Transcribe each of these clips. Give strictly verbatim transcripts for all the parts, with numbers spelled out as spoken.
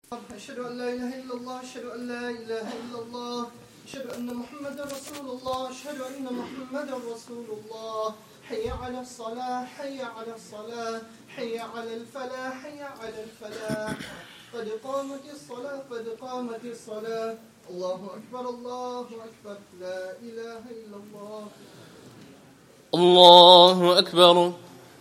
أشهد أن لا إله إلا الله أشهد أن لا إله إلا الله أشهد أن محمدا رسول الله أشهد أن محمدا رسول الله حي على الصلاة حي على الصلاة حي على الفلاح حي على الفلاح قد قامت الصلاة قد قامت الصلاة الله أكبر الله أكبر لا إله إلا الله الله أكبر.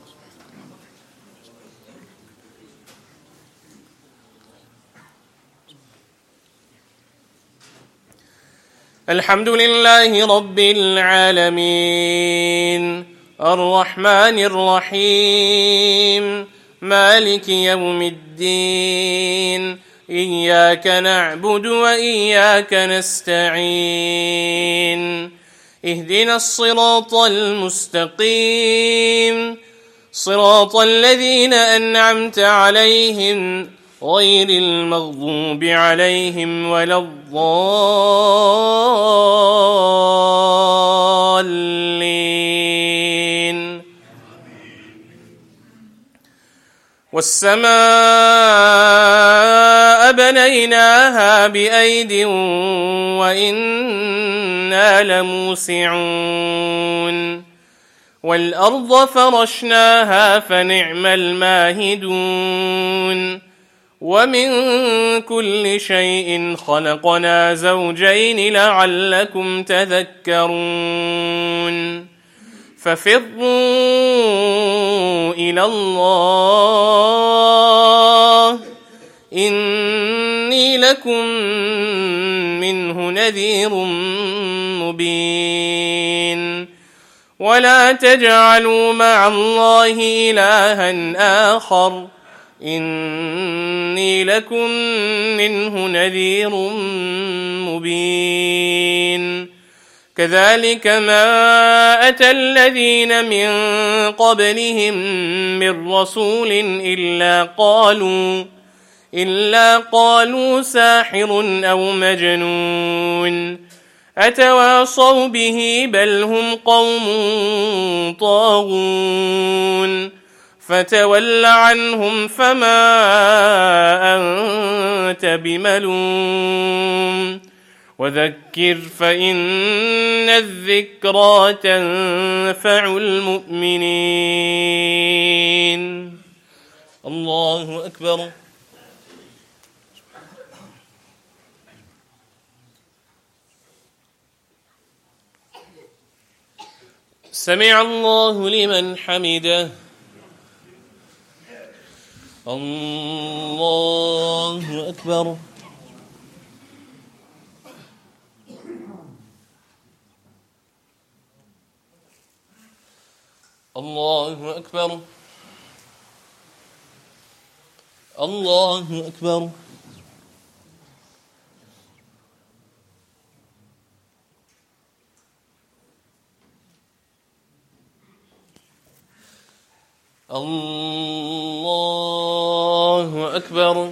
الحمد لله رب العالمين الرحمن الرحيم مالك يوم الدين إياك نعبد وإياك نستعين اهدنا الصراط المستقيم صراط الذين أنعمت عليهم غير المغضوب عليهم ولا الضالين. والسماء بنيناها بأيد وإنا لموسعون والأرض فرشناها فنعم الماهدون ومن كل شيء خلقنا زوجين لعلكم تذكرون ففروا إلى الله إني لكم منه نذير مبين ولا تجعلوا مع الله إلها آخر إني لكم منه نذير مبين كذلك ما أتى الذين من قبلهم من رسول إلا قالوا إلا قالوا ساحر أو مجنون أتواصوا به بل هم قوم طاغون فتول عنهم فما أنت بملوم وذكر فإن الذكرى تنفع المؤمنين. الله أكبر. سمع الله لمن حمده. الله أكبر. الله أكبر. الله أكبر. الله أكبر.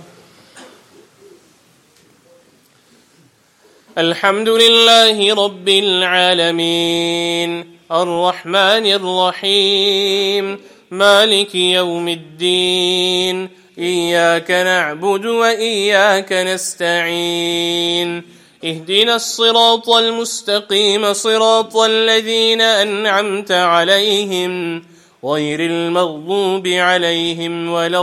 الحمد لله رب العالمين الرحمن الرحيم مالك يوم الدين إياك نعبد وإياك نستعين اهدنا الصراط المستقيم صراط الذين أنعمت عليهم غير المغضوب عليهم ولا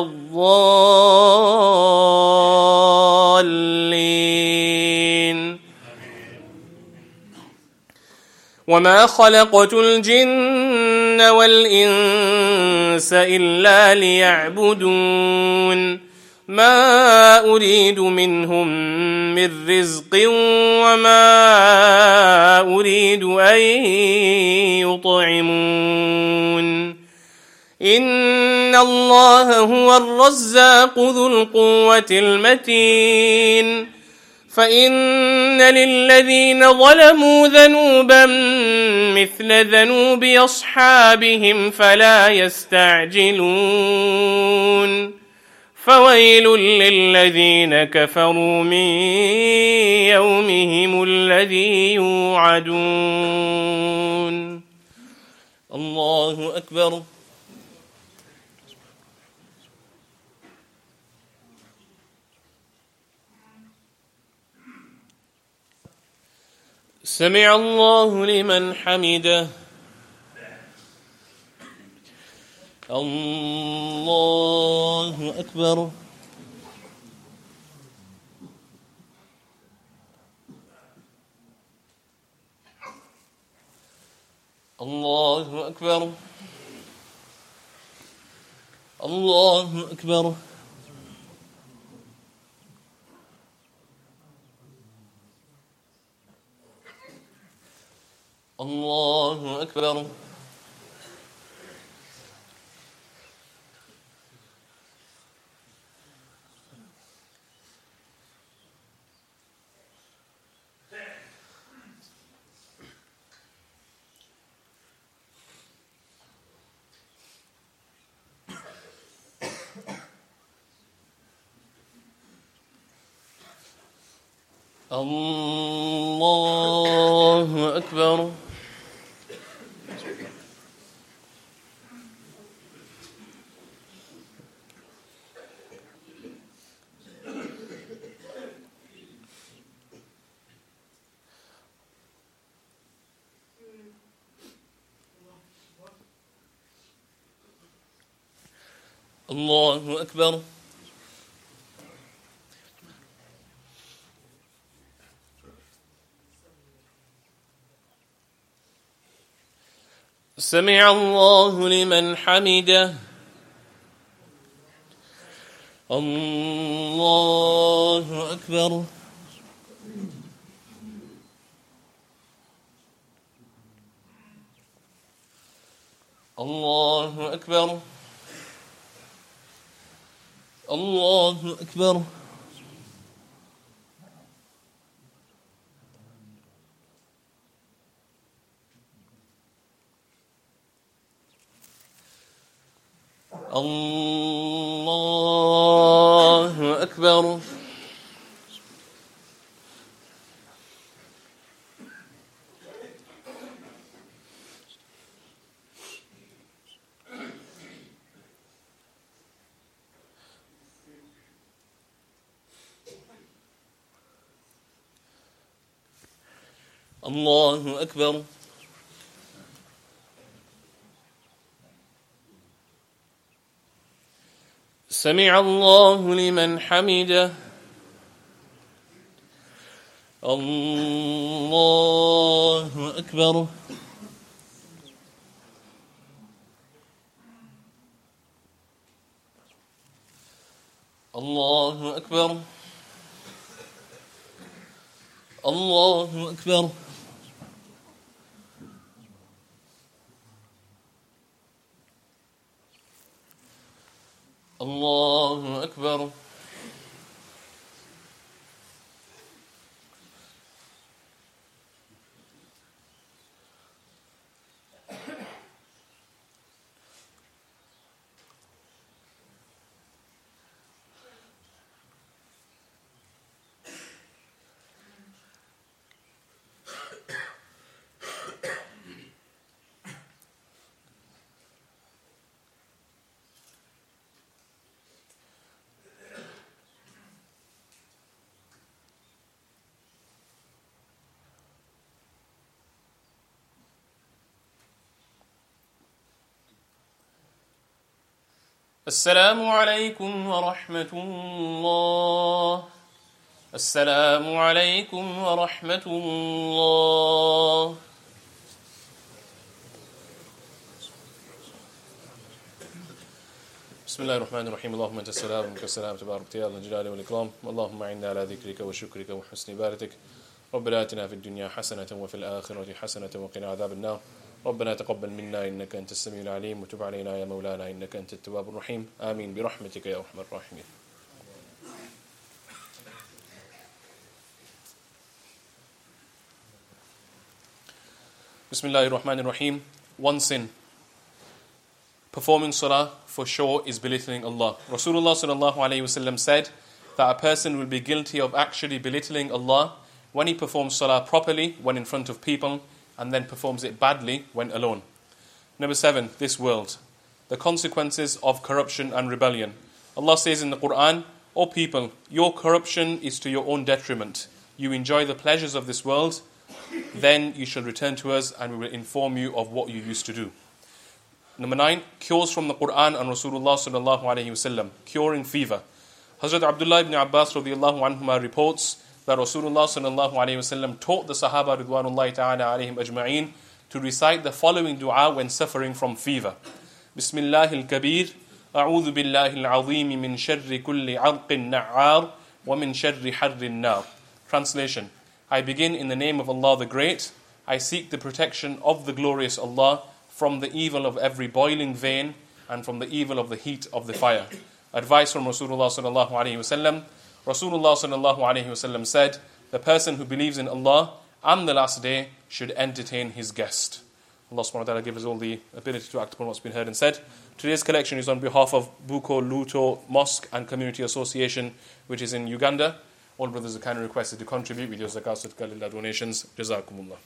الضالين. وما خلقت الجن والإنس إلا ليعبدون ما أريد منهم من رزق وما أريد أن يطعمون إن الله هو الرزاق ذو القوة المتين فإن للذين ظلموا ذنوبا مثل ذنوب أصحابهم فلا يستعجلون فويل للذين كفروا من يومهم الذي يوعدون. الله أكبر. سمع الله لمن حمده الله أكبر الله أكبر الله أكبر الله أكبر الله أكبر الله أكبر سمع الله لمن حمده الله أكبر الله أكبر الله أكبر الله أكبر الله أكبر سمع الله لمن حمده الله أكبر الله أكبر الله أكبر الله أكبر السلام عليكم ورحمة الله السلام عليكم ورحمة الله بسم الله الرحمن الرحيم اللهم أنت السلام ومنك السلام تبارك يا ذا الجلال والإكرام اللهم أعنا على ذكرك وشكرك وحسن عبادتك ربنا آتنا في الدنيا حسنة وفي الآخرة حسنة وقنا عذاب النار ربنا تقبل منا إنك أنت السميع العليم وتب علينا يا مولانا إنك أنت التواب الرحيم آمين برحمتك يا أرحم الراحمين. Bismillahir Rahmanir Rahim. One sin. Performing salah for sure is belittling Allah. Rasulullah sallallahu alayhi wasallam said that a person will be guilty of actually belittling Allah when he performs salah properly when in front of people and then performs it badly when alone. Number seven, this world. The consequences of corruption and rebellion. Allah says in the Quran, O people, your corruption is to your own detriment. You enjoy the pleasures of this world then you shall return to us and we will inform you of what you used to do. Number nine, cures from the Quran and Rasulullah sallallahu alayhi wasallam, curing fever. Hazrat Abdullah ibn Abbas radiallahu anhuma reports that Rasulullah sallallahu alayhi wasallam taught the Sahaba ridwanullahi ta'ala alayhim ajma'een to recite the following dua when suffering from fever. Bismillahil Kabir, A'udhu Billahil Azim min sharri kulli alqin na'ar wa min sharri harrin nar. Translation: I begin in the name of Allah the Great. I seek the protection of the glorious Allah from the evil of every boiling vein and from the evil of the heat of the fire. Advice from Rasulullah sallallahu alayhi wasallam. Rasulullah sallallahu alayhi wasallam said, the person who believes in Allah and the last day should entertain his guest. Allah subhanahu wa ta'ala give us all the ability to act upon what's been heard and said. Today's collection is on behalf of Buko Luto Mosque and Community Association, which is in Uganda. All brothers are kindly requested to contribute with your zakat, sadaqah, lillah donations. Jazakumullah.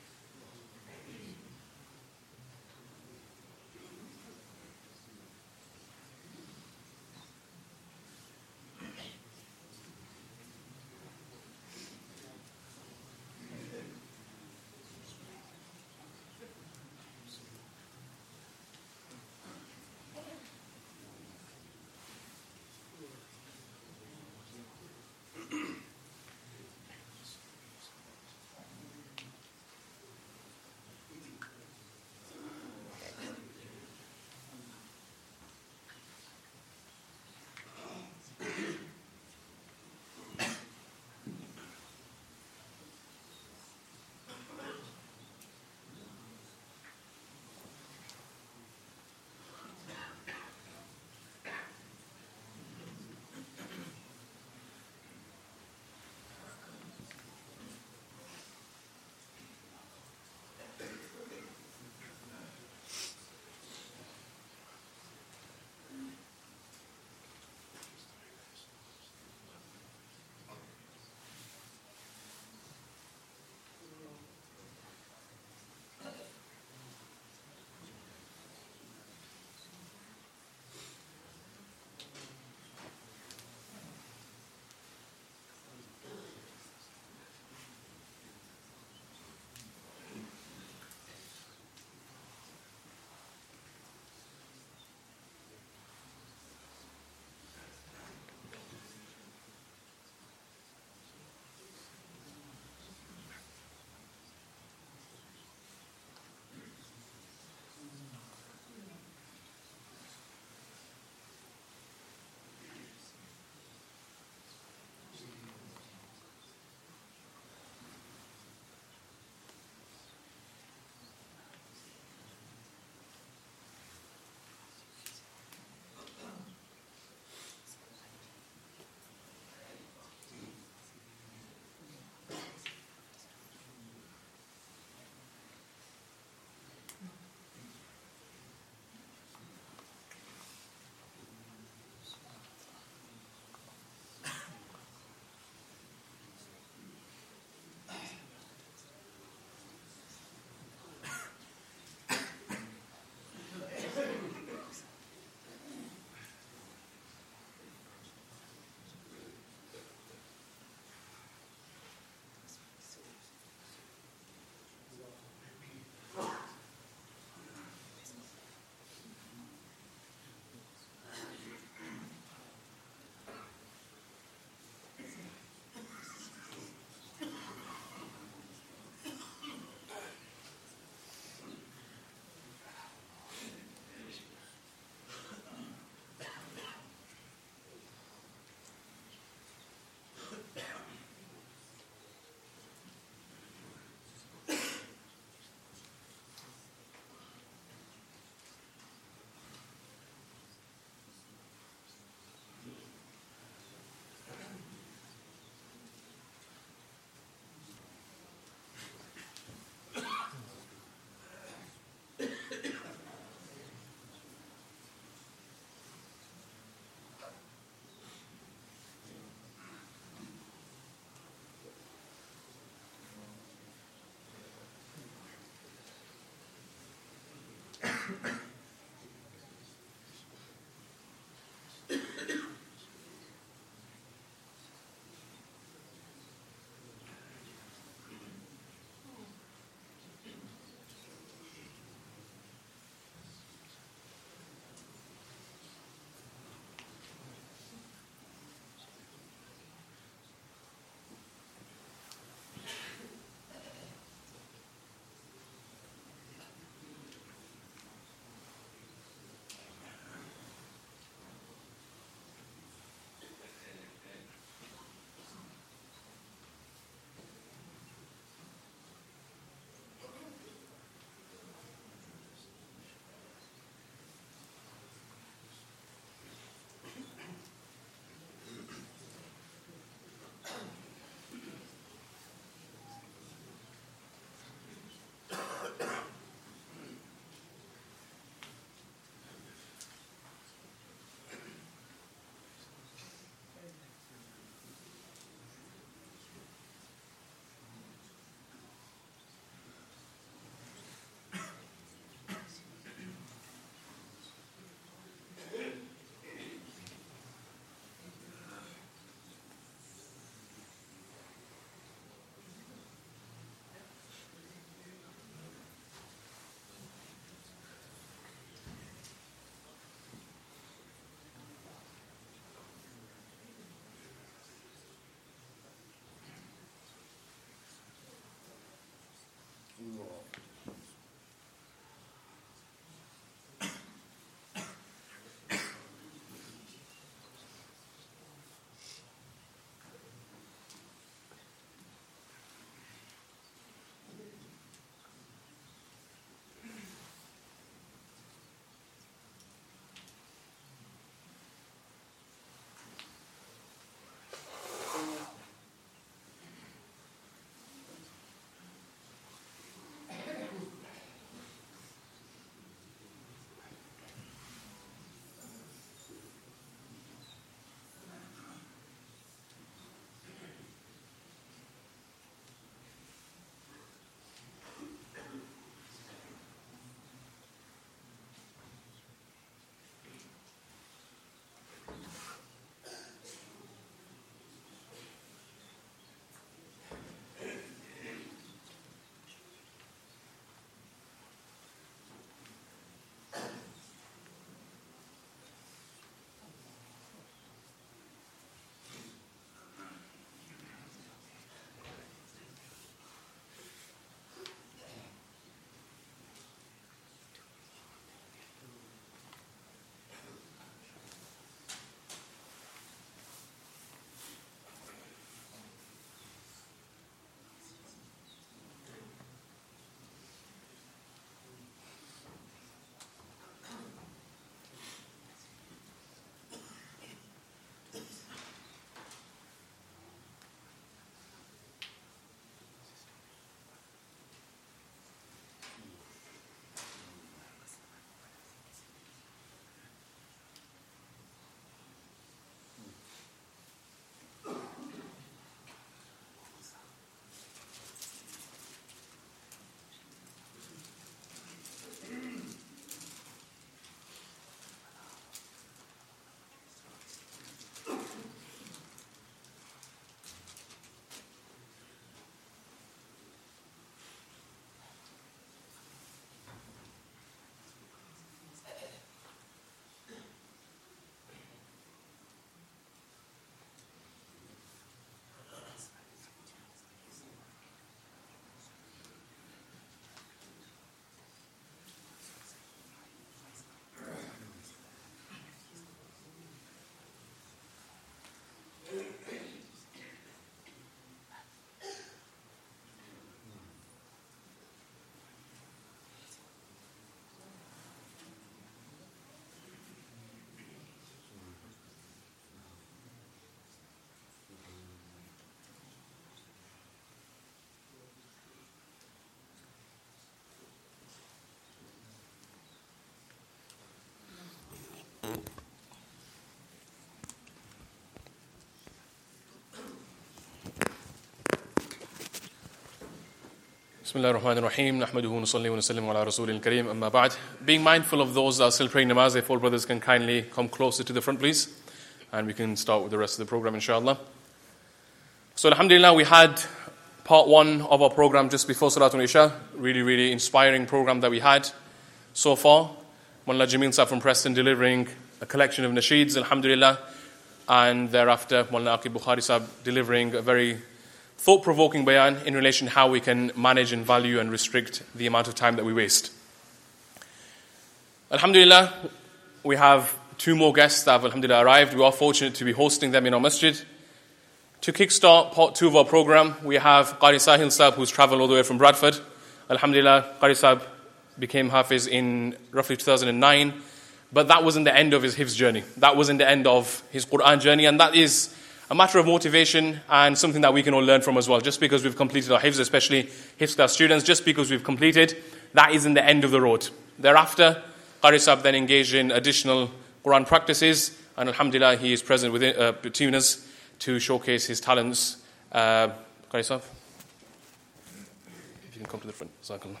Bismillah ar-Rahman ar-Rahim. Nahmaduhu wa nusalli wa nusallimu ala Rasulil Kareem. Amma ba'd. Being mindful of those that are still praying namaz, if all brothers can kindly come closer to the front, please. And we can start with the rest of the program, inshallah. So, alhamdulillah, we had part one of our program just before Salatul Isha. Really, really inspiring program that we had so far. Mullah Jameel Sahib from Preston delivering a collection of nasheeds, alhamdulillah. And thereafter, Mullah Aqib Bukhari Sahib delivering a very thought-provoking bayan in relation to how we can manage and value and restrict the amount of time that we waste. Alhamdulillah, we have two more guests that have alhamdulillah arrived. We are fortunate to be hosting them in our masjid. To kickstart part two of our program, we have Qari Sahil Sahib, who's travelled all the way from Bradford. Alhamdulillah, Qari Sahib became Hafiz in roughly two thousand nine, but that wasn't the end of his Hifz journey. That wasn't the end of his Quran journey, and that is a matter of motivation and something that we can all learn from as well. Just because we've completed our Hifz, especially Hifz class students, just because we've completed, that isn't the end of the road. Thereafter, Qari Sahib then engaged in additional Quran practices, and alhamdulillah, he is present within, uh, between us to showcase his talents. Uh, Qari Sahib, if you can come to the front. Jazakallah.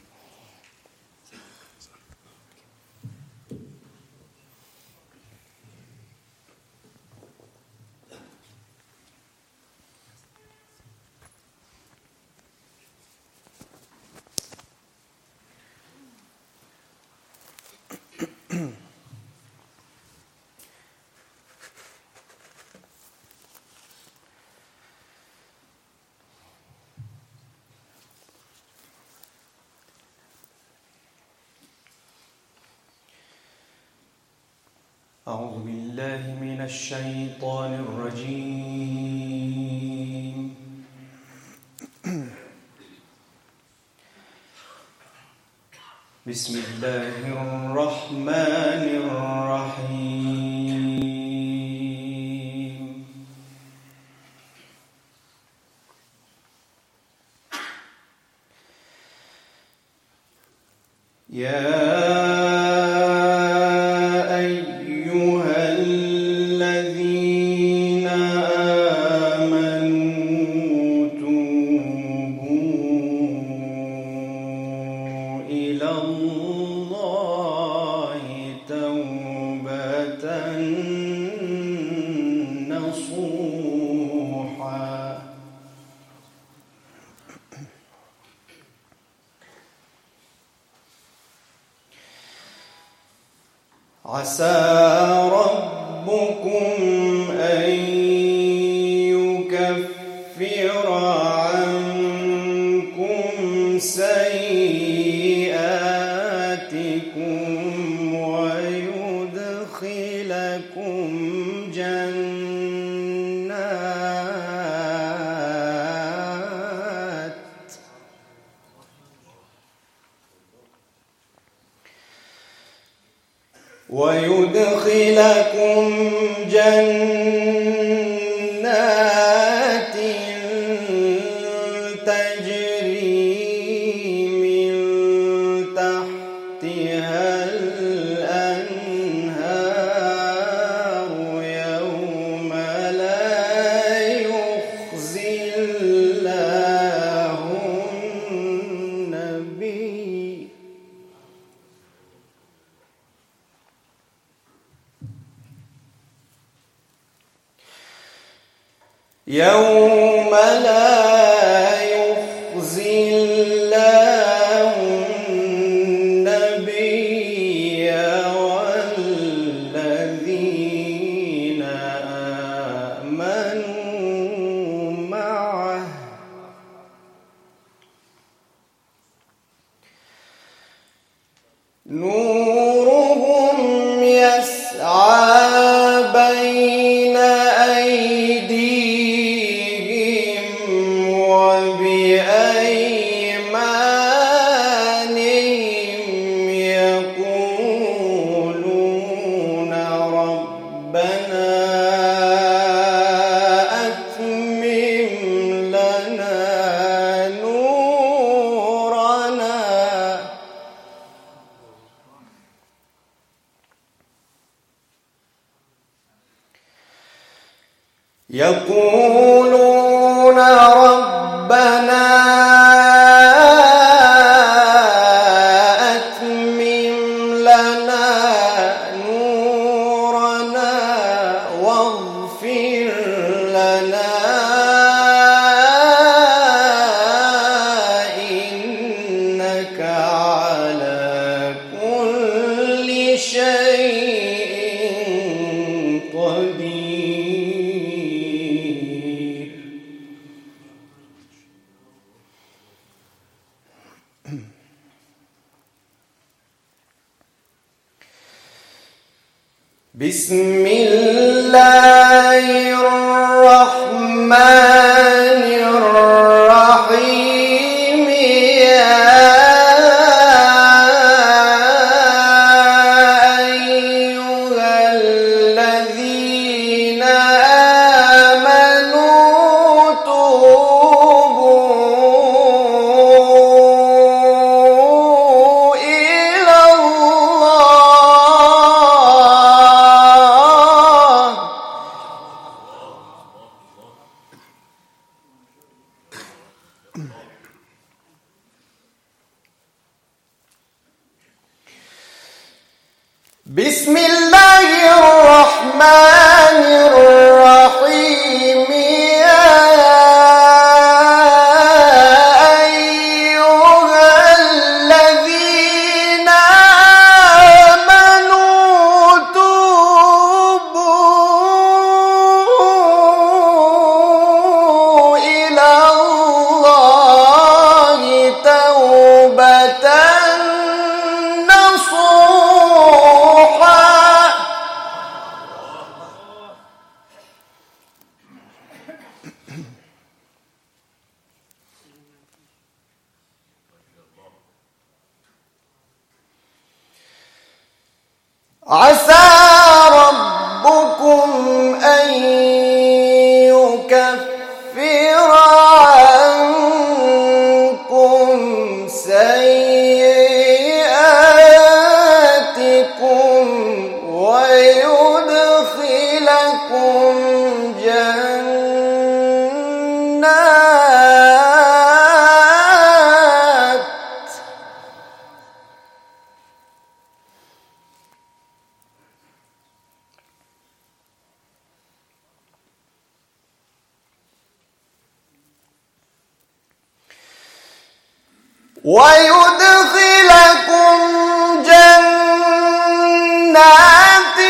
أعوذ بالله من الشيطان الرجيم بسم الله الرحمن الرحيم يا عسى ربكم أن يكفر عنكم سيئاتكم ويدخلكم جنات ويدخلكم جنات تجري من تحتها الأنهار يوم لا يخزي الله النبي يوم لا يخزي الله النبي والذين آمنوا معه نورهم يسعى بين أيديهم وبأيمانهم يقولون ربنا أتمم لنا نورنا يقولون ربنا شيء قدير. بسم الله الرحمن الرحيم. يا أيها الذين آمنوا توبوا إلى الله بسم الله الرحمن الرحيم. يا أيها الذين آمنوا توبوا إلى الله توبة نصوحا. عسى ربكم أن يكفر عنكم سيئاتكم ويدخلكم جنات ويدخلكم جنات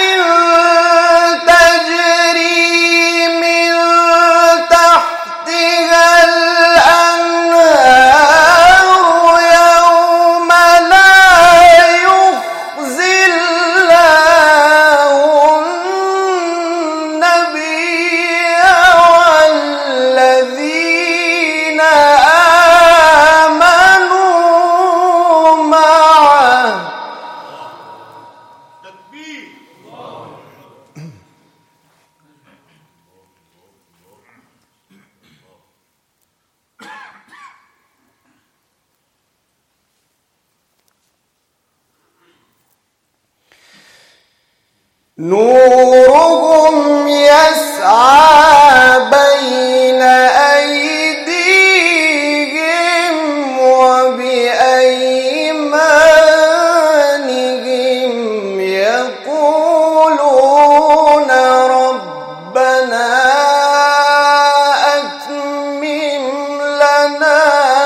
تجري من تحتها الأنهار يوم لا يخزي الله النبي والذين آمنوا معه نورهم يسعى بين أيديهم وبأيمانهم يقولون ربنا أتمم لنا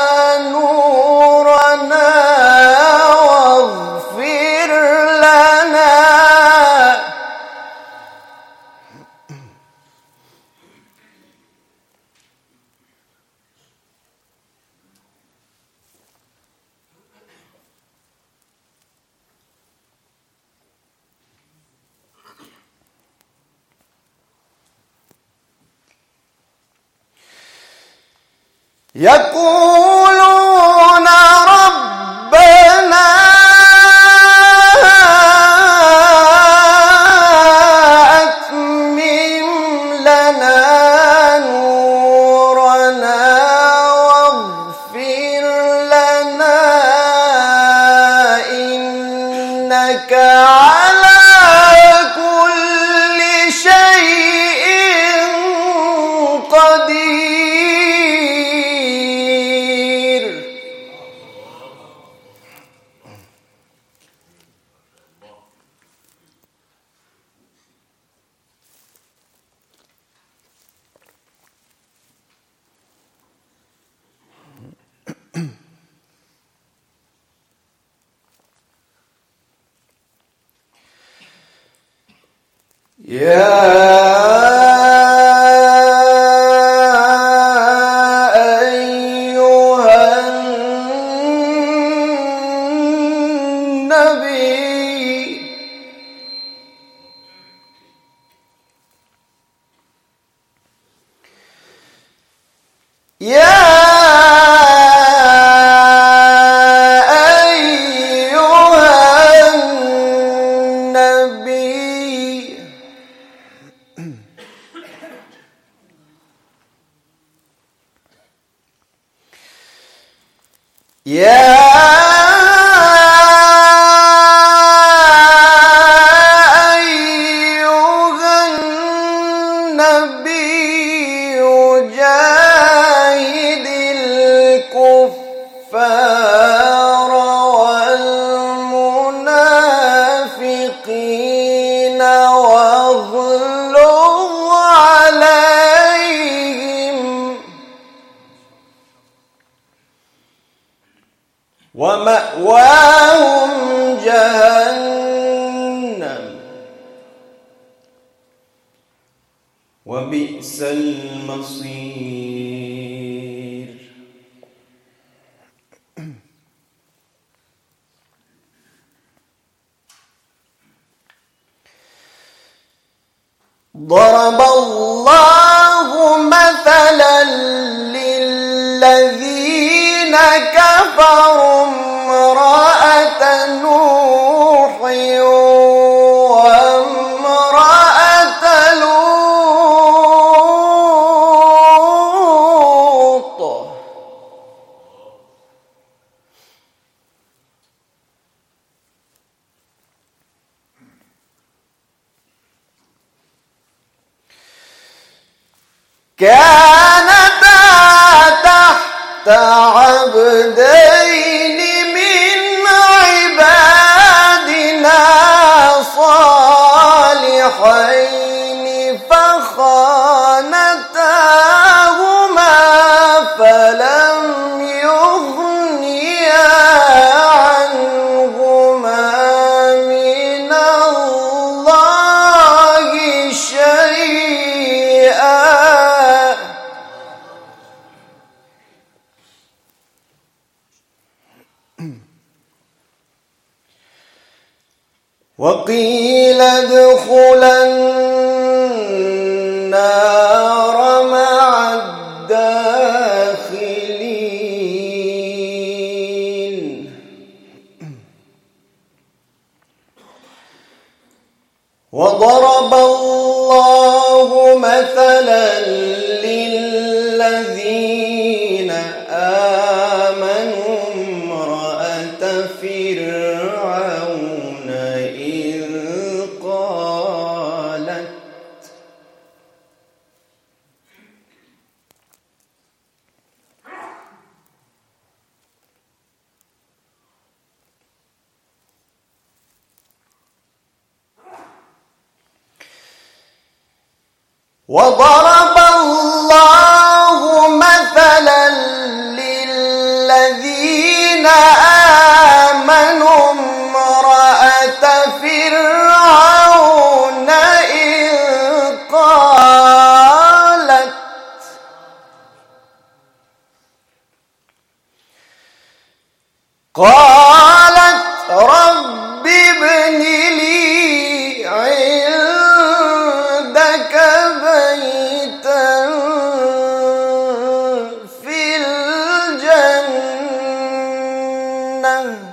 نورنا واغفر لنا. يقولون ربنا أتمم لنا نورنا واغفر لنا إنك على كل شيء قدير. يا ومأواهم جهنم وبئس المصير. ضرب الله مثلا للذين كفروا امرأة نوح وامرأة لوط كانتا تحت عبدين من عبادنا صالحين فخانتاهما فلم يغنيا عنهما من الله شيئا وقيل ادخلا النار مع الداخلين. وضرب الله مثلا للذين آمنوا امرأة فرعون إذ قالت وضرب الله مثلا للذين آمنوا امرأة فرعون إذ قالت قالت رب ابن لي عندك بيتا في الجنة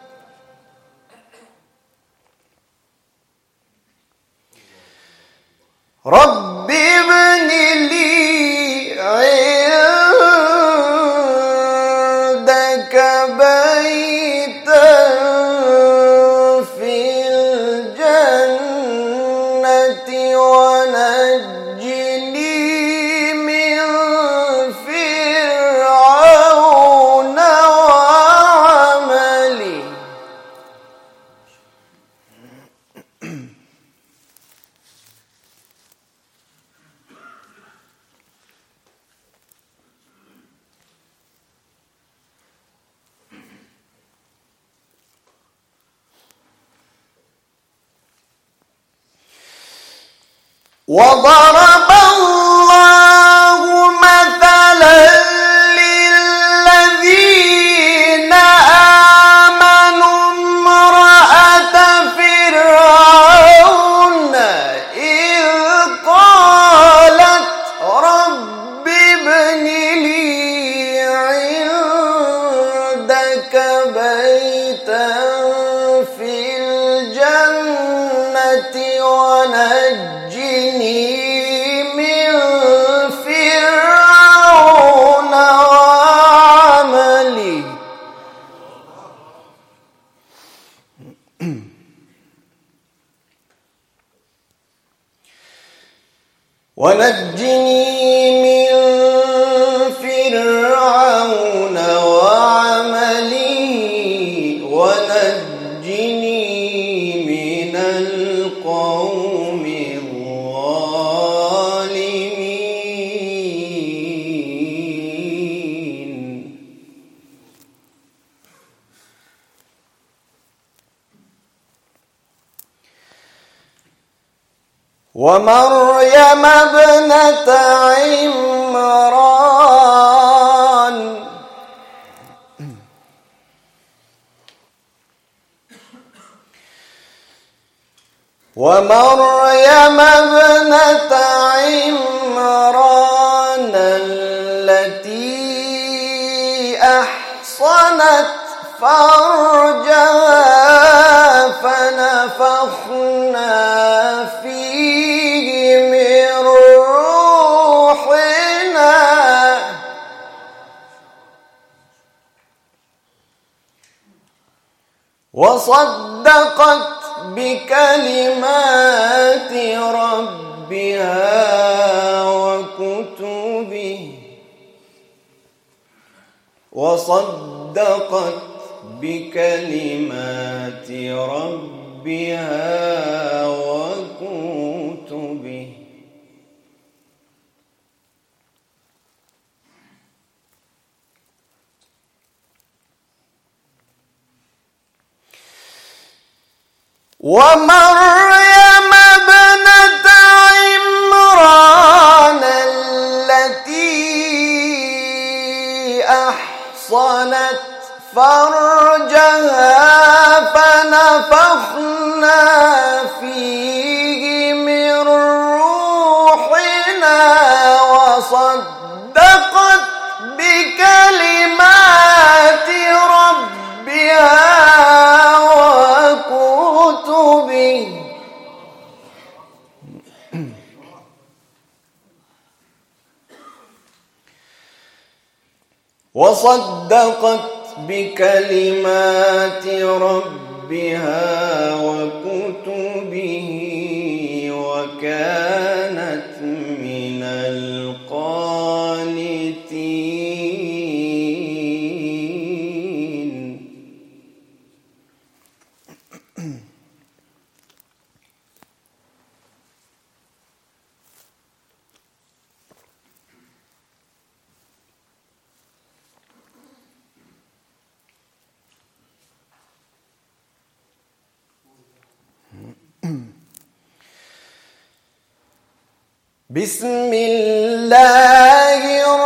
رب ابن لي عندك بيتا في الجنة ونجني من فرعون وعمله. وضرب الله مثلا للذين آمنوا امرأة فرعون إذ قالت رب ابن لي عندك بيتا في الجنة ونجني من فرعون وعمله ونجني من فرعون وعمله ونجني من القوم الظالمين ومريم ابنة عمران ومريم ابنة عمران التي أحصنت فرجها فنفخنا فيه من روحنا وصدقت بكلمات ربها وكتبه وصدقت بكلمات ربها وكتبه ومريم ابنة عمران التي أحصنت فرجها فنفخنا فيه من روحنا وصدقت بكلمات ربها وكتبه وصدقت بكلمات ربها وكتبه وكانت من القانتين بسم الله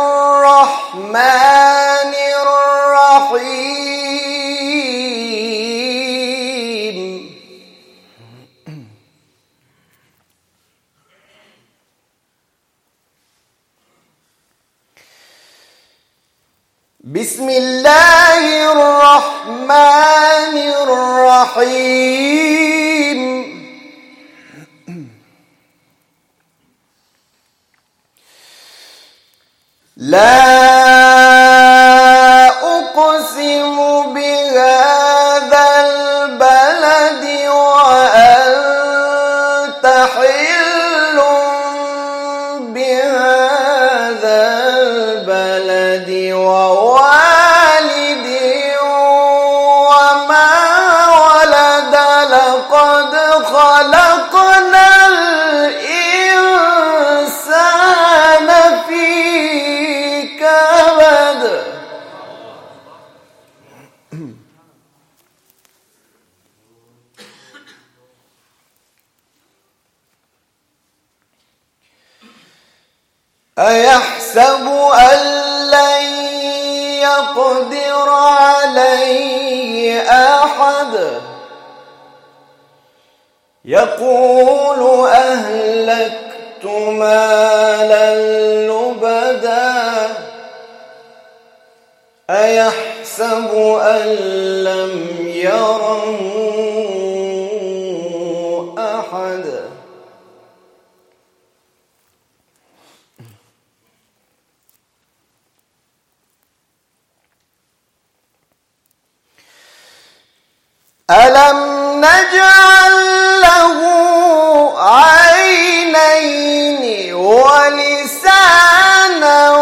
الرحمن الرحيم بسم الله الرحمن الرحيم لا أقسم بهذا البلد وأنت حل بهذا البلد ووالد وما ولد لقد خلقنا الإنسان في أيحسب أن لن يقدر عليه أحد يقول أهلكت مالا لبدا أيحسب أن لم يره أحد ألم نجعل له عينين ولسانا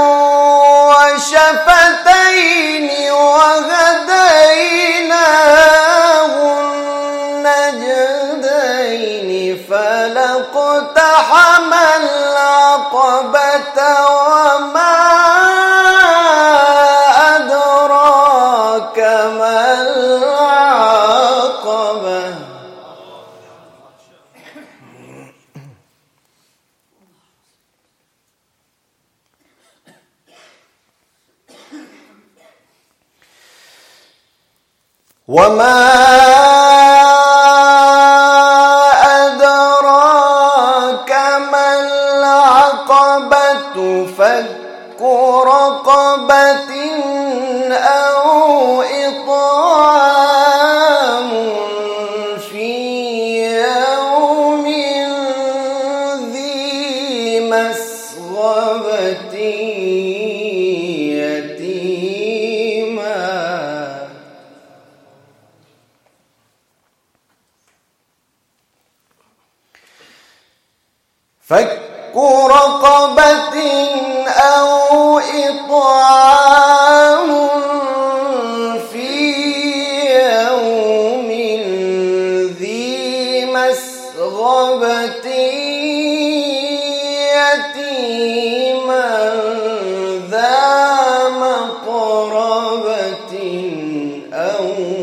وشفتين وهديناه النجدين فلاقتحم العقبة وما أدراك ما العقبة وما أدراك ما العقبة فك رقبة أو إطعام في يوم ذي مسغبة يتيما فك رقبة أو إطعام في يوم ذي مسغبة يتيما ذا مقربة أو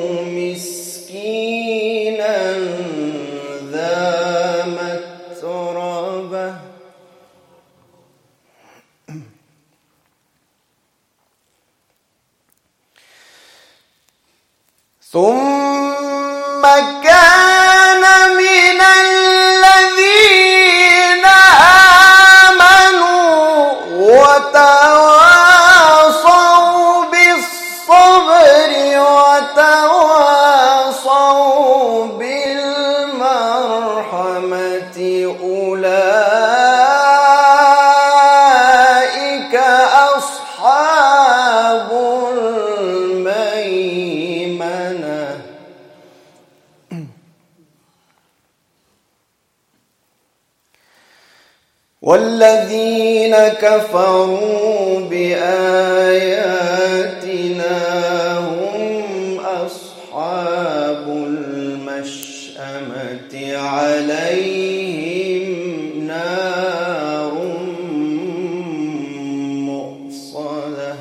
مسكينا ذا متربة ثم كان من الذين آمنوا وتواصوا بالصبر وتواصوا بالمرحمة أولئك أصحاب الميمنة والذين كفروا بآياتنا هم أصحاب المشأمة عليهم نار مؤصدة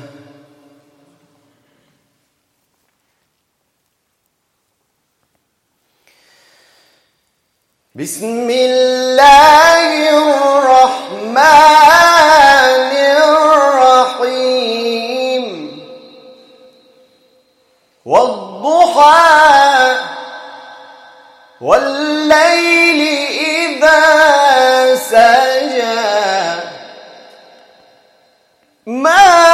بسم الله الرحمن الرحيم والضحى والليل إذا سجى ما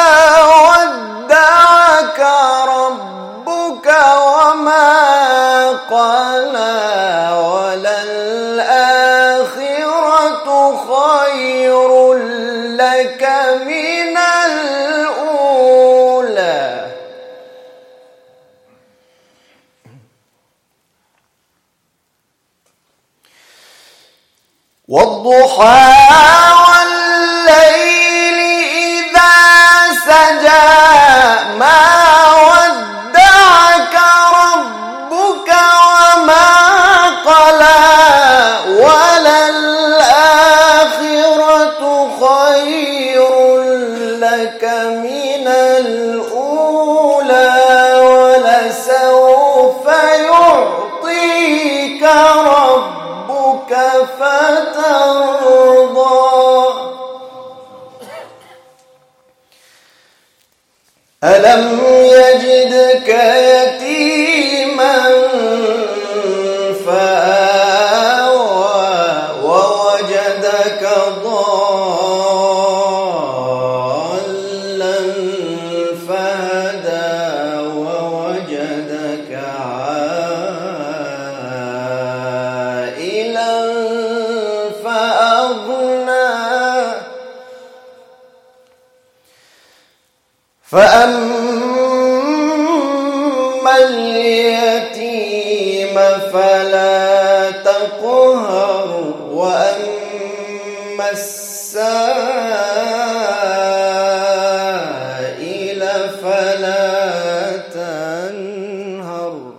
ودعك ربك وما قلى وللآخرة خير لك من الأولى والضحى والليل إذا سجى ما ودعك ربك وما قلى وللآخرة خير لك من الأولى ولسوف يعطيك ربك فترضى فأغنى فأما اليتيم فلا تقهر وأما السائل فلا تنهر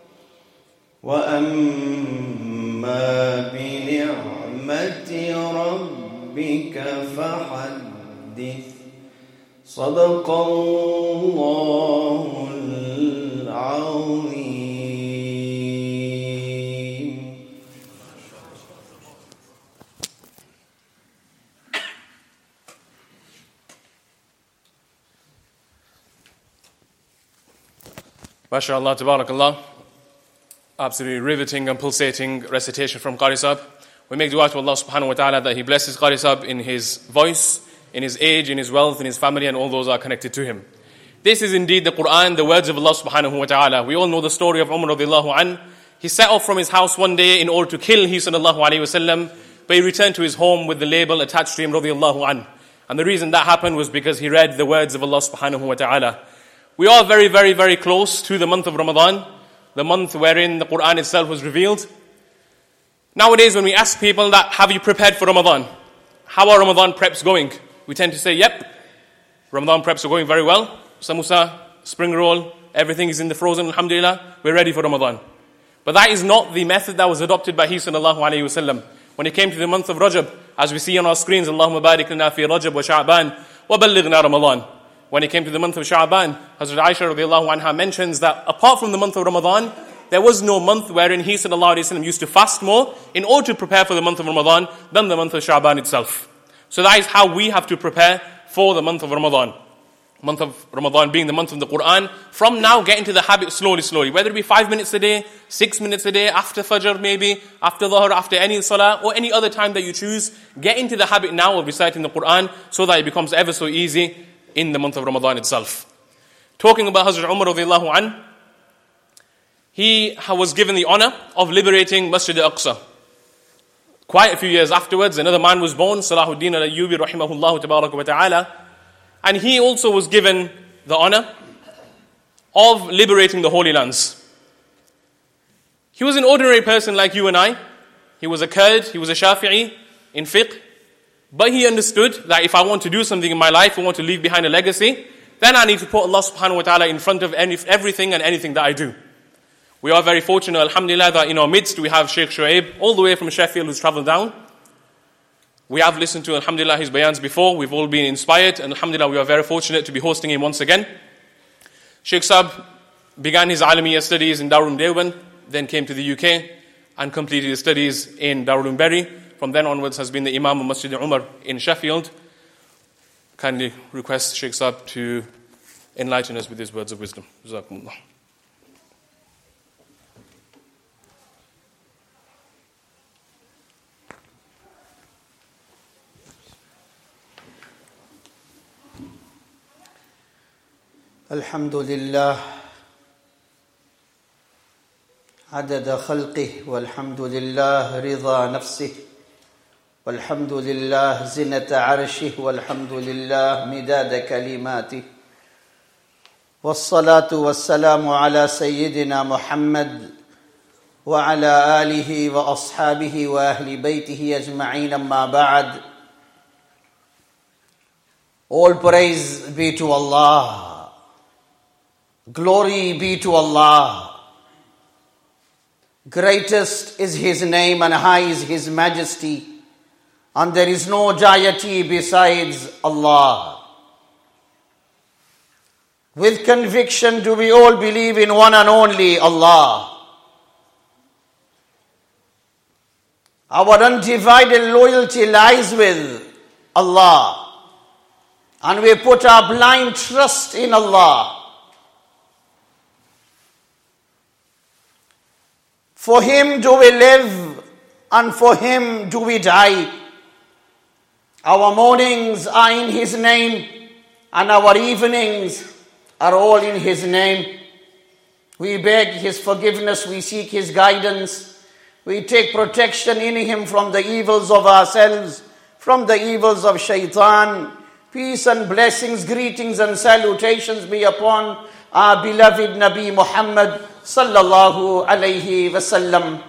وأما بنعمة ربك فحدث صدق الله العظيم. MashaAllah, tabarakallah. Absolutely riveting and pulsating recitation from Qari Sahib. We make dua to Allah subhanahu wa ta'ala that He blesses Qari Sahib in his voice, in his age, in his wealth, in his family, and all those that are connected to him. This is indeed the Quran, the words of Allah subhanahu wa ta'ala. We all know the story of Umar radiallahu anh. He set off from his house one day in order to kill He sallallahu alayhi wa sallam, but he returned to his home with the label attached to him radiallahu anh. And the reason that happened was because he read the words of Allah subhanahu wa ta'ala. We are very, very, very close to the month of Ramadan, the month wherein the Quran itself was revealed. Nowadays, when we ask people that, have you prepared for Ramadan? How are Ramadan preps going? We tend to say, yep, Ramadan preps are going very well. Samosa, spring roll, everything is in the frozen, alhamdulillah, we're ready for Ramadan. But that is not the method that was adopted by He sallallahu alayhi wa sallam. When it came to the month of Rajab, as we see on our screens, Allahumma barik lana fi Rajab wa Sha'ban wa ballighna Ramadan. When it came to the month of Sha'ban, Hazrat Aisha radiallahu anha mentions that apart from the month of Ramadan, there was no month wherein He sallallahu alayhi wa sallam used to fast more in order to prepare for the month of Ramadan than the month of Sha'ban itself. So that is how we have to prepare for the month of Ramadan. Month of Ramadan being the month of the Quran. From now, get into the habit slowly, slowly. Whether it be five minutes a day, six minutes a day, after Fajr maybe, after Dhuhr, after any Salah, or any other time that you choose, get into the habit now of reciting the Quran so that it becomes ever so easy in the month of Ramadan itself. Talking about Hazrat Umar radiallahu anh, he was given the honor of liberating Masjid al-Aqsa. Quite a few years afterwards, another man was born, Salahuddin al-Ayyubi rahimahullah tabaraka wa ta'ala, and he also was given the honor of liberating the Holy Lands. He was an ordinary person like you and I. He was a Kurd, he was a Shafi'i in fiqh, but he understood that if I want to do something in my life, I want to leave behind a legacy, then I need to put Allah subhanahu wa ta'ala in front of any, everything and anything that I do. We are very fortunate, alhamdulillah, that in our midst we have Sheikh Shuaib, all the way from Sheffield, who's travelled down. We have listened to, alhamdulillah, his bayans before. We've all been inspired, and alhamdulillah, we are very fortunate to be hosting him once again. Sheikh Sahib began his Alamiya studies in Darul Deoband, then came to the U K, and completed his studies in Darul Berry. From then onwards has been the Imam of Masjid Umar in Sheffield. Kindly request Sheikh Sahib to enlighten us with his words of wisdom. Jazakumullah. الحمد لله عدد خلقه والحمد لله رضا نفسه والحمد لله زنة عرشه والحمد لله مداد كلماته والصلاة والسلام على سيدنا محمد وعلى آله وأصحابه وأهل بيته أجمعين أما بعد. All praise be to Allah. Glory be to Allah. Greatest is His name and high is His majesty, and there is no deity besides Allah. With conviction do we all believe in one and only Allah. Our undivided loyalty lies with Allah, and we put our blind trust in Allah. For Him do we live, and for Him do we die. Our mornings are in His name, and our evenings are all in His name. We beg His forgiveness, we seek His guidance, We take protection in him from the evils of ourselves, from the evils of shaitan. Peace and blessings, greetings and salutations be upon our beloved Nabi Muhammad sallallahu alayhi wasallam.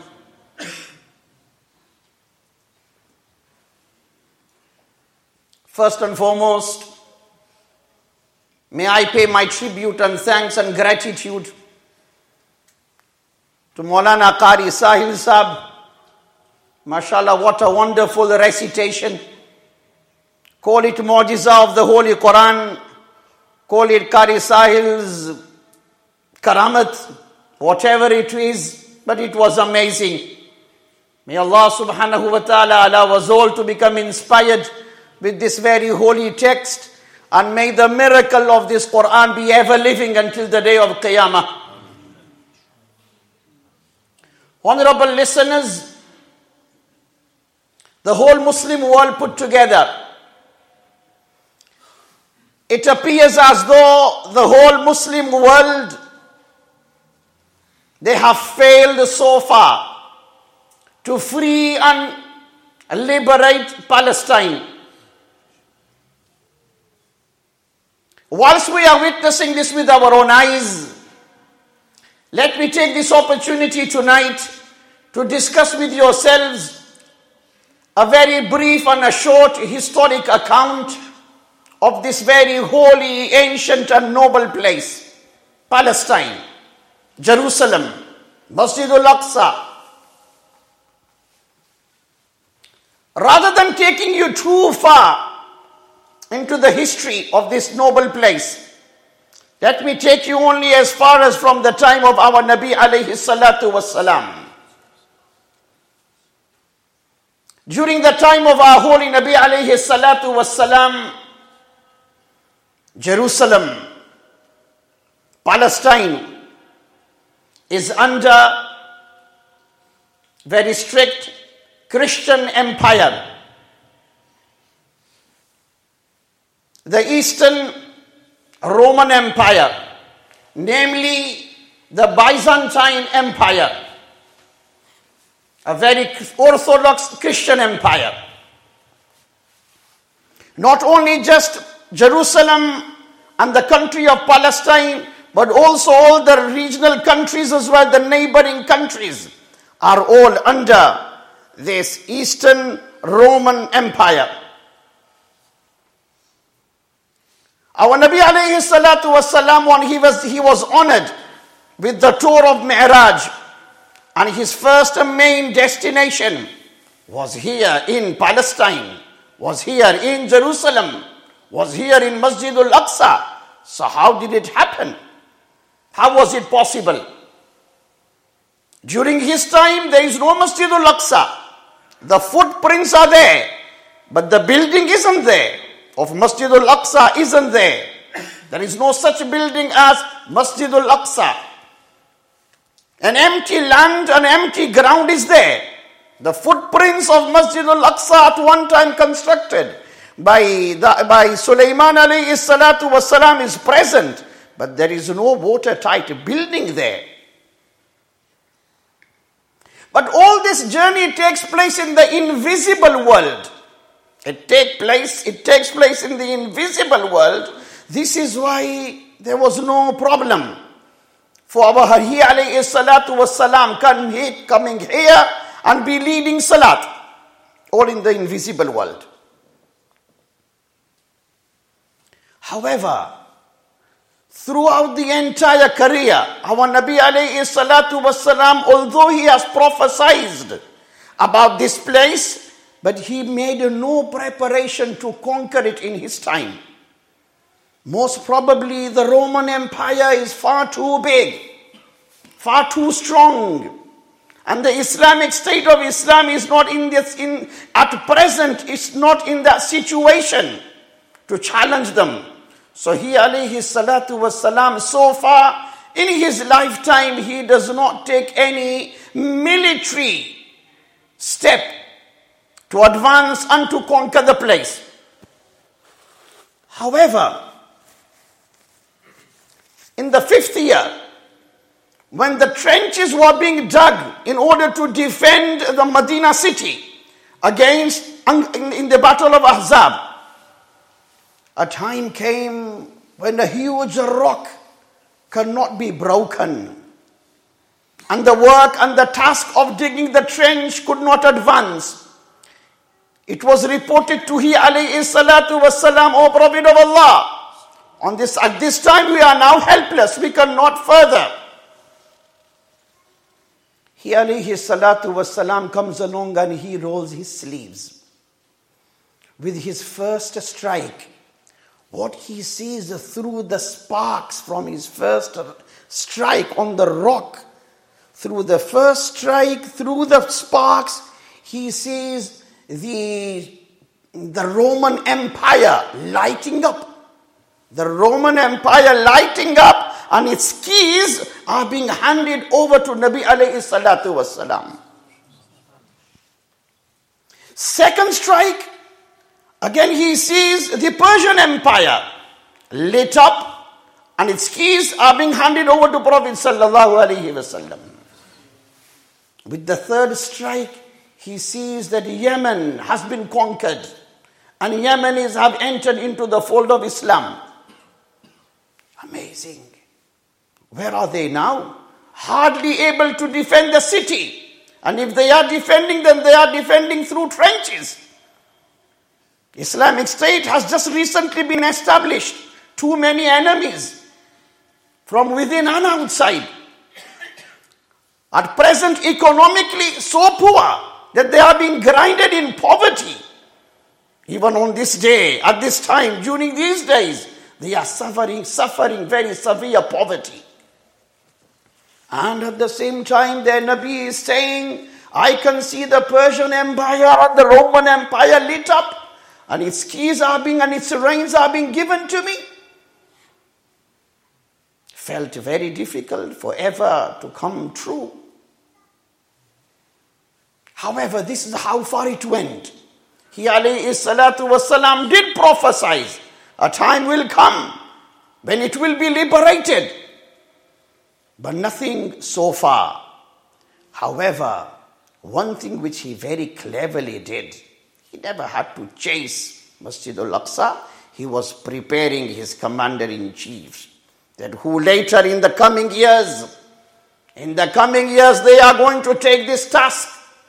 First and foremost, may I pay my tribute and thanks and gratitude to Maulana Qari Sahil Sahib. MashaAllah, what a wonderful recitation. Call it Mu'jiza of the Holy Quran. Call it Qari Sahil's Karamat. Whatever it is, but it was amazing. May Allah subhanahu wa ta'ala allow us all to become inspired with this very holy text. And may the miracle of this Quran be ever living until the day of Qiyamah. Honorable listeners, the whole Muslim world put together, it appears as though the whole Muslim world, they have failed so far to free and liberate Palestine. Whilst we are witnessing this with our own eyes, let me take this opportunity tonight to discuss with yourselves a very brief and a short historic account of this very holy, ancient and noble place, Palestine, Jerusalem, Masjid al-Aqsa. Rather than taking you too far into the history of this noble place, let me take you only as far as from the time of our Nabi alayhi salatu wassalam. During the time of our holy Nabi alayhi salatu wassalam, Jerusalem, Palestine, is under very strict Christian empire. The Eastern Roman Empire, namely the Byzantine Empire, a very orthodox Christian empire. Not only just Jerusalem and the country of Palestine, but also all the regional countries as well, the neighboring countries, are all under this Eastern Roman Empire. Our Nabi alayhi salatu wasalam, when he was, he was honored with the tour of Mi'raj, and his first and main destination was here in Palestine, was here in Jerusalem, was here in Masjid al-Aqsa. So how did it happen? How was it possible? During his time, there is no Masjid al-Aqsa. The footprints are there, but the building isn't there. Of Masjid al-Aqsa isn't there. There is no such building as Masjid al-Aqsa. An empty land, an empty ground is there. The footprints of Masjid al-Aqsa at one time constructed by, the, by Sulaiman alayhi salatu wasalam is present, but there is no watertight building there. But all this journey takes place in the invisible world. It take place, it takes place in the invisible world. This is why there was no problem for our Hari alayhi salatu wassalam coming here and be leading salat, all in the invisible world. However, throughout the entire career, our Nabi alayhi salatu wassalam, although he has prophesied about this place, but he made no preparation to conquer it in his time. Most probably the Roman Empire is far too big, far too strong. And the Islamic State of Islam is not in this, in, at present, is not in that situation to challenge them. So he alayhi salatu wasalam, so far in his lifetime, he does not take any military step to advance and to conquer the place. However, in the fifth year, when the trenches were being dug in order to defend the Medina city against in, in the battle of Ahzab, a time came when a huge rock cannot be broken, and the work and the task of digging the trench could not advance. It was reported to he alayhi salatu wasalam, O Prophet of Allah, on this, at this time we are now helpless, we cannot further. He alayhi salatu wasalam comes along and he rolls his sleeves. With his first strike, what he sees through the sparks from his first strike on the rock, through the first strike, through the sparks, he sees the, the Roman Empire lighting up. The Roman Empire lighting up, and its keys are being handed over to Nabi alayhi salatu wasalam. Second strike, again he sees the Persian Empire lit up, and its keys are being handed over to Prophet sallallahu alaihi wasallam. With the third strike, he sees that Yemen has been conquered, and Yemenis have entered into the fold of Islam. Amazing. Where are they now? Hardly able to defend the city. And if they are defending, then they are defending through trenches. Islamic State has just recently been established. Too many enemies from within and outside. At present, economically so poor that they are being grinded in poverty. Even on this day, at this time, during these days, they are suffering, suffering very severe poverty. And at the same time, their Nabi is saying, I can see the Persian Empire and the Roman Empire lit up, and its keys are being, and its reins are being given to me. Felt very difficult forever to come true. However, this is how far it went. He alayhi salatu wasalam did prophesy. A time will come when it will be liberated. But nothing so far. However, one thing which he very cleverly did, he never had to chase Masjid al-Aqsa. He was preparing his commander-in-chief, that who later in the coming years, in the coming years they are going to take this task.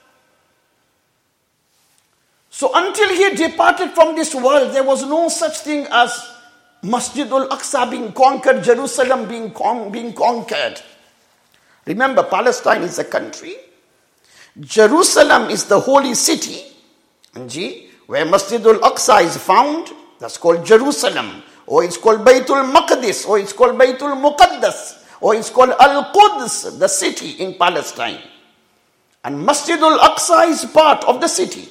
So until he departed from this world, there was no such thing as Masjid al-Aqsa being conquered, Jerusalem being, con- being conquered. Remember, Palestine is a country. Jerusalem is the holy city, where Masjid al-Aqsa is found. That's called Jerusalem. Or it's called Baytul Maqdis. Or it's called Baytul Muqaddas. Or it's called Al-Quds, the city in Palestine. And Masjid al-Aqsa is part of the city.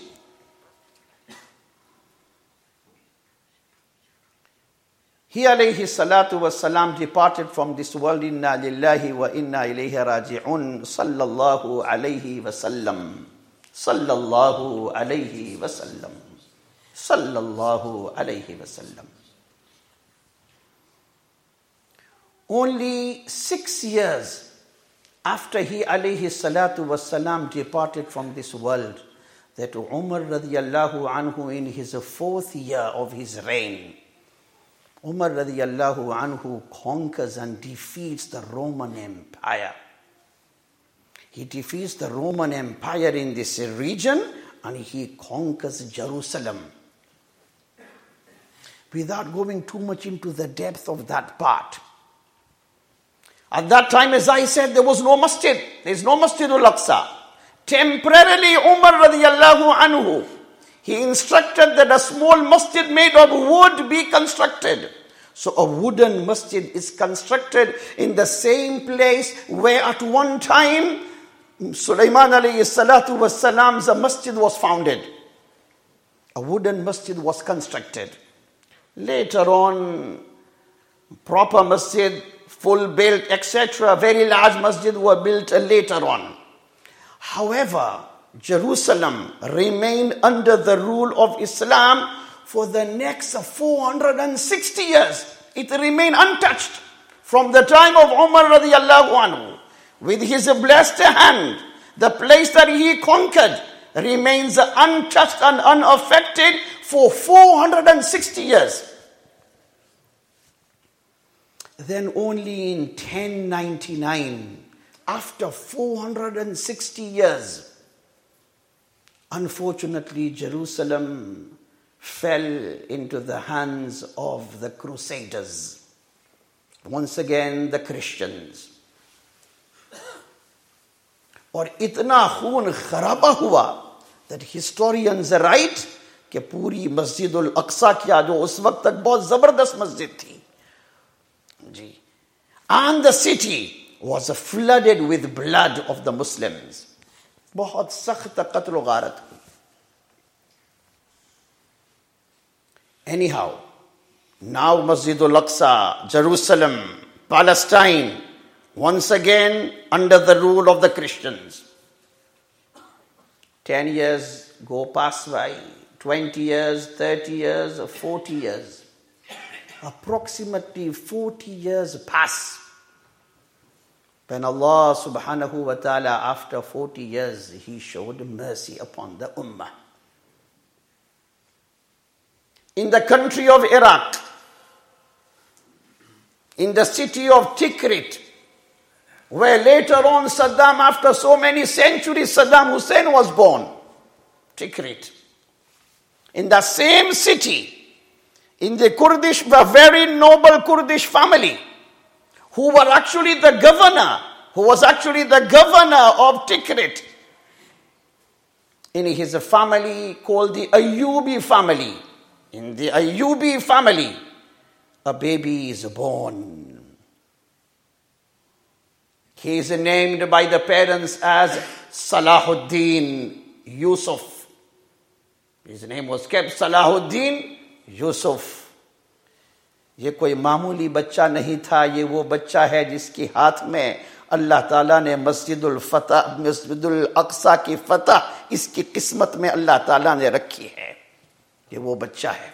He alayhi salatu was salam departed from this world. Inna lillahi wa inna ilayhi raji'un. Sallallahu alayhi wa sallam. Sallallahu alayhi wa sallam. Sallallahu alayhi wa sallam. Only six years after he alayhi salatu was salam departed from this world, that Umar radiyallahu anhu, in his fourth year of his reign, Umar radiyallahu anhu conquers and defeats the Roman Empire. He defeats the Roman Empire in this region, and he conquers Jerusalem. Without going too much into the depth of that part, at that time, as I said, there was no masjid. There is no Masjid al-Aqsa. Temporarily, Umar radiyallahu anhu, he instructed that a small masjid made of wood be constructed. So a wooden masjid is constructed in the same place where at one time Sulaiman alayhi salatu was salam's masjid was founded. A wooden masjid was constructed. Later on, proper masjid, full built, et cetera, very large masjid were built later on. However, Jerusalem remained under the rule of Islam for the next four hundred sixty years. It remained untouched from the time of Umar radiyallahu anhu. with his blessed hand, the place that he conquered remains untouched and unaffected for four hundred sixty years. Then only in ten ninety-nine, after four hundred sixty years, unfortunately Jerusalem fell into the hands of the Crusaders. Once again, the Christians. और इतना खून खराबा हुआ that historians write कि पूरी मस्जिद उल अक्सा क्या जो उस वक्त तक बहुत जबरदस्त मस्जिद थी जी, and the city was flooded with blood of the Muslims. बहुत सख्त कत्ल व गारत हुई. Anyhow, now Masjid al-Aqsa, Jerusalem, Palestine, once again under the rule of the Christians. Ten years go past by, twenty years, thirty years, forty years. Approximately forty years pass. When Allah subhanahu wa ta'ala, after forty years, He showed mercy upon the ummah. In the country of Iraq, in the city of Tikrit, where later on Saddam, after so many centuries, Saddam Hussein was born. Tikrit. In the same city, in the Kurdish, a very noble Kurdish family, who were actually the governor, who was actually the governor of Tikrit. In his family called the Ayyubi family. In the Ayyubi family, a baby is born. He is named by the parents as Salahuddin Yusuf. His name was kept Salahuddin Yusuf. ये कोई मामूली बच्चा नहीं था, ये वो बच्चा है जिसके हाथ में अल्लाह ताला ने मस्जिदुल फतह, मस्जिदुल अक्सा की फतह इसकी किस्मत में अल्लाह ताला ने रखी है. ये वो बच्चा है.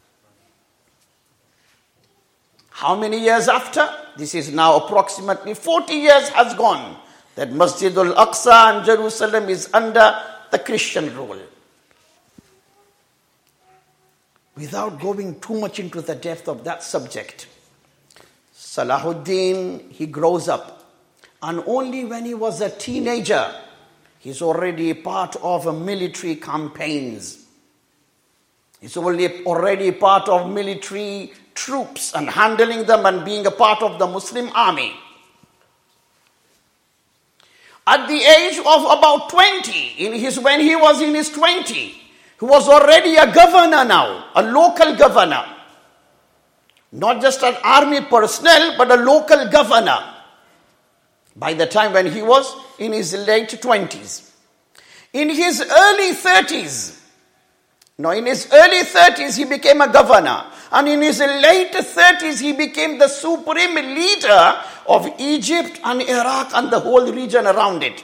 How many years after? This is now approximately forty years has gone that Masjidul Aqsa and Jerusalem is under the Christian rule. Without going too much into the depth of that subject, Salahuddin, he grows up, and only when he was a teenager, he's already part of military campaigns. He's already, already part of military troops and handling them and being a part of the Muslim army. At the age of about twenty, in his, when he was in his twenties, he was already a governor now, a local governor. Not just an army personnel, but a local governor. By the time when he was in his late twenties. In his early thirties, no, in his early thirties he became a governor. And in his late thirties he became the supreme leader of Egypt and Iraq and the whole region around it.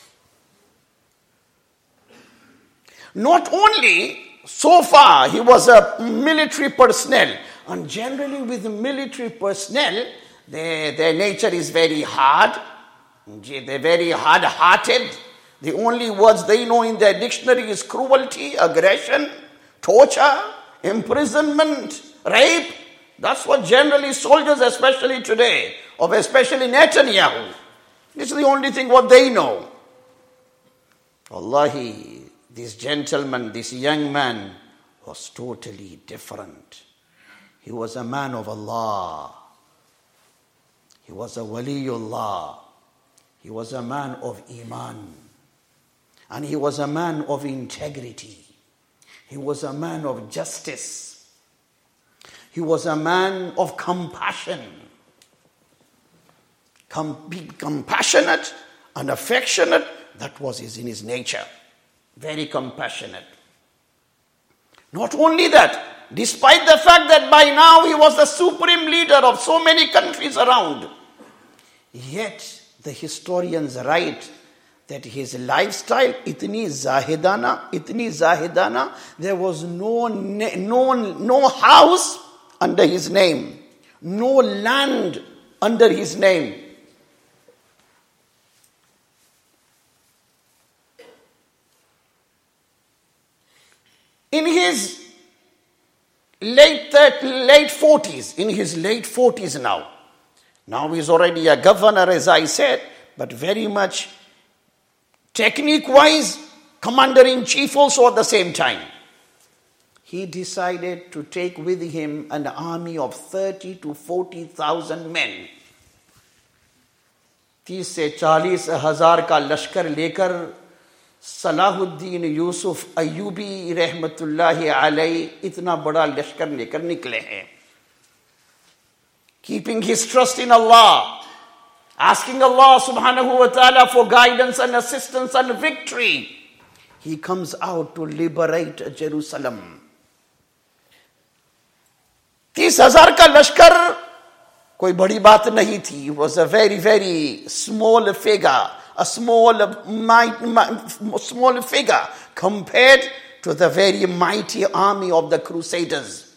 Not only so far he was a military personnel, and generally with military personnel, they, their nature is very hard, they're very hard-hearted. The only words they know in their dictionary is cruelty, aggression, torture, imprisonment, rape. That's what generally soldiers, especially today, or especially Netanyahu, this is the only thing what they know. Wallahi, this gentleman, this young man was totally different. He was a man of Allah. He was a waliullah. He was a man of iman. And he was a man of integrity. He was a man of justice. He was a man of compassion. Com- be compassionate and affectionate, that was in his nature. Very compassionate. Not only that, despite the fact that by now he was the supreme leader of so many countries around, yet the historians write that his lifestyle, itni zahidana, itni zahidana, there was no, no, no house under his name, no land under his name. in his late thirties, late forties, in his late forties now. Now he's already a governor, as I said, but very much technique-wise, commander-in-chief also at the same time. He decided to take with him an army of thirty to forty thousand men. तीस से चालीस हजार का लश्कर लेकर Salahuddin Yusuf Ayyubi रहमतुल्लाहि अलैहि इतना बड़ा लश्कर लेकर निकले हैं. Keeping his trust in Allah, asking Allah subhanahu wa ta'ala for guidance and assistance and victory, he comes out to liberate Jerusalem. तीस हजार का लश्कर कोई बड़ी बात नहीं थी. It was a very, very small figure, a small, small figure compared to the very mighty army of the Crusaders.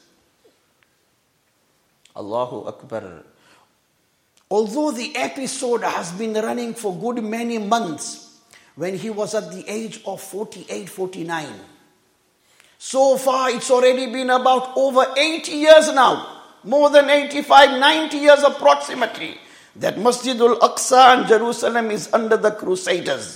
Allahu Akbar. Although the episode has been running for good many months, when he was at the age of forty-eight, forty-nine, so far it's already been about over eighty years now. More than eighty-five, ninety years approximately, that Masjidul Aqsa in Jerusalem is under the Crusaders.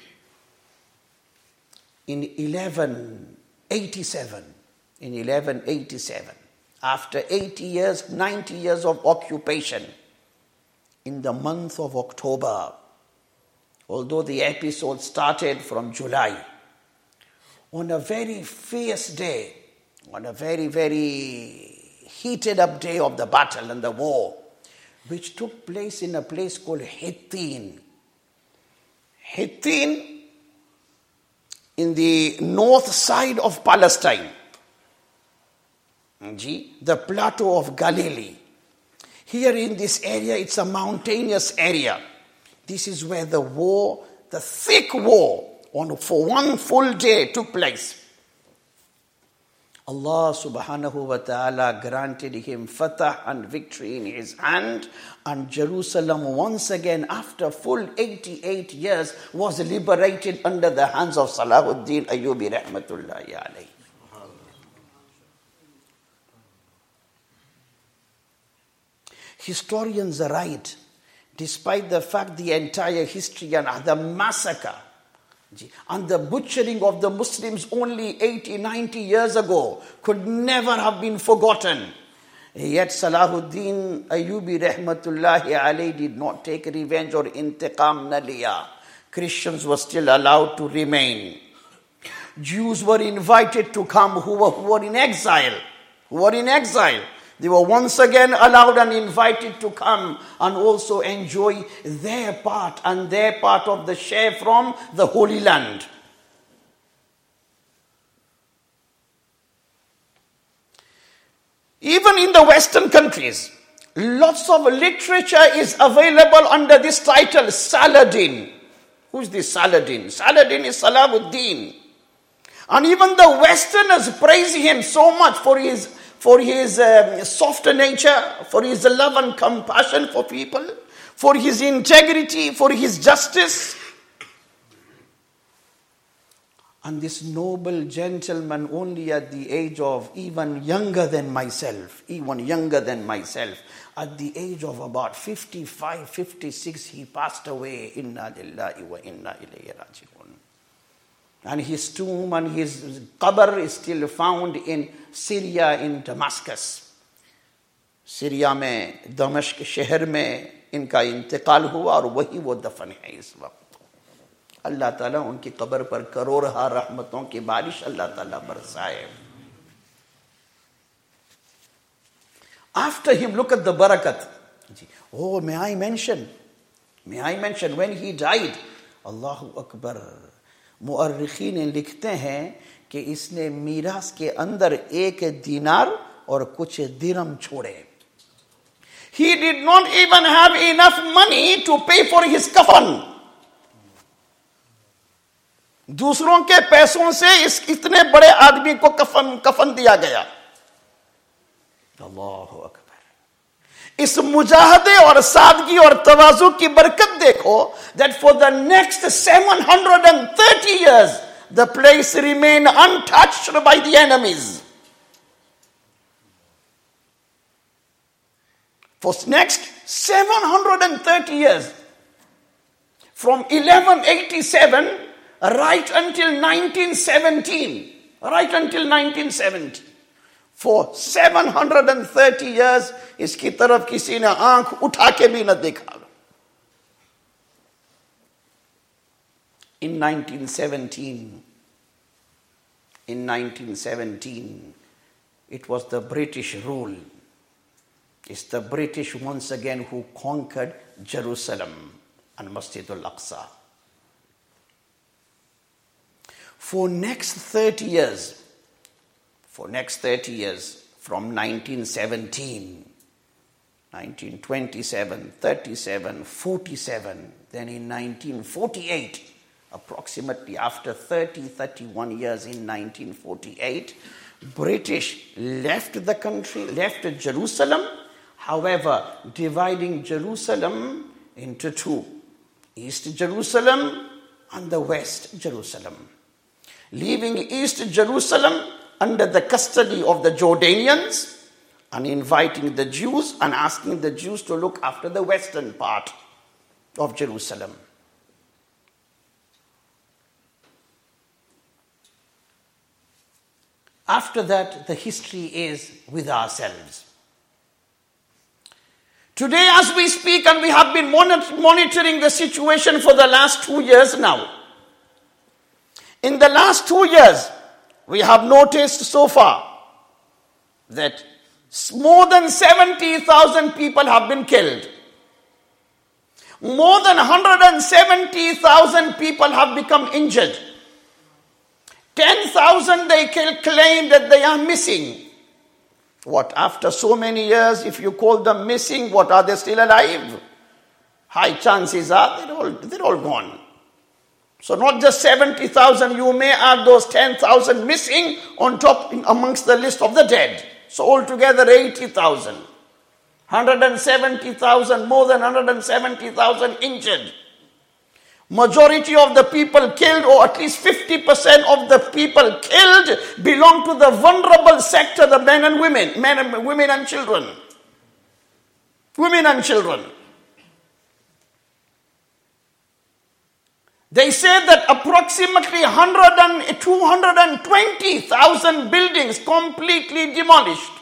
In eleven eighty-seven, in eleven eighty-seven, after eighty years, ninety years of occupation, in the month of October, although the episode started from July, on a very fierce day, on a very, very heated up day of the battle and the war, which took place in a place called Hittin. Hittin in the north side of Palestine. The plateau of Galilee. Here in this area, it's a mountainous area. This is where the war, the thick war, on for one full day took place. Allah subhanahu wa ta'ala granted him fatah and victory in his hand, and Jerusalem once again after full eighty-eight years was liberated under the hands of Salahuddin Ayyubi rahmatullahi alayhi. Historians write, despite the fact the entire history and the massacre and the butchering of the Muslims only eighty, ninety years ago could never have been forgotten, yet Salahuddin Ayyubi rahmatullahi alayhi did not take revenge or intiqam na liya. Christians were still allowed to remain. Jews were invited to come who were, who were in exile, who were in exile. They were once again allowed and invited to come and also enjoy their part and their part of the share from the Holy Land. Even in the Western countries, lots of literature is available under this title, Saladin. Who is this Saladin? Saladin is Salahuddin. And even the Westerners praise him so much for his for his um, soft nature, for his love and compassion for people, for his integrity, for his justice. And this noble gentleman, only at the age of even younger than myself, even younger than myself, at the age of about fifty-five, fifty-six, he passed away. Inna lillahi wa inna ilayhi raji'un. And his tomb and his qabr is still found in Syria, in Damascus. Syria में, दमश्क शहर में इनका इंतकाल हुआ और वही वो दफन है इस वक्त. अल्लाह ताला उनकी कब्र पर करोड़हा रहमतों की बारिश अल्लाह ताला बरसाए. After him, look at the barakat. Oh, may I mention, may I mention when he died, Allahu Akbar. मुअर्रिखीन लिखते हैं कि इसने मीरास के अंदर एक दीनार और कुछ दिरहम छोड़े. He did not even have enough money to pay for his kafan. दूसरों के पैसों से इस इतने बड़े आदमी को कफन कफन दिया गया. अल्लाहु अकबर. इस मुजाहदे और सादगी और तवाज़ु की बरकत देखो, that for the next seven hundred thirty years the place remained untouched by the enemies. For next seven hundred thirty years, from eleven eighty-seven right until nineteen seventeen, right until nineteen seventy, for seven hundred thirty years, iski taraf kisi ne aankh utha ke bhi na dekha. In nineteen seventeen, in nineteen seventeen, it was the British rule. It's the British once again who conquered Jerusalem and Masjid al-Aqsa. For next thirty years, for next thirty years, from nineteen seventeen, nineteen twenty-seven, thirty-seven, forty-seven, then in nineteen forty-eight, approximately after thirty, thirty-one years in nineteen forty-eight, British left the country, left Jerusalem, however, dividing Jerusalem into two, East Jerusalem and the West Jerusalem. Leaving East Jerusalem under the custody of the Jordanians and inviting the Jews and asking the Jews to look after the western part of Jerusalem. After that, the history is with ourselves. Today, as we speak, and we have been monitoring the situation for the last two years now. In the last two years, we have noticed so far that more than seventy thousand people have been killed. More than one hundred seventy thousand people have become injured. ten thousand they claim that they are missing. What, after so many years, if you call them missing, what, are they still alive? High chances are they're all, they're all gone. So not just seventy thousand, you may add those ten thousand missing on top amongst the list of the dead. So altogether eighty thousand. one hundred seventy thousand, more than one hundred seventy thousand injured. Majority of the people killed, or at least fifty percent of the people killed, belong to the vulnerable sector, the men and women, men and women and children. Women and children. They say that approximately one hundred, two hundred twenty thousand buildings completely demolished.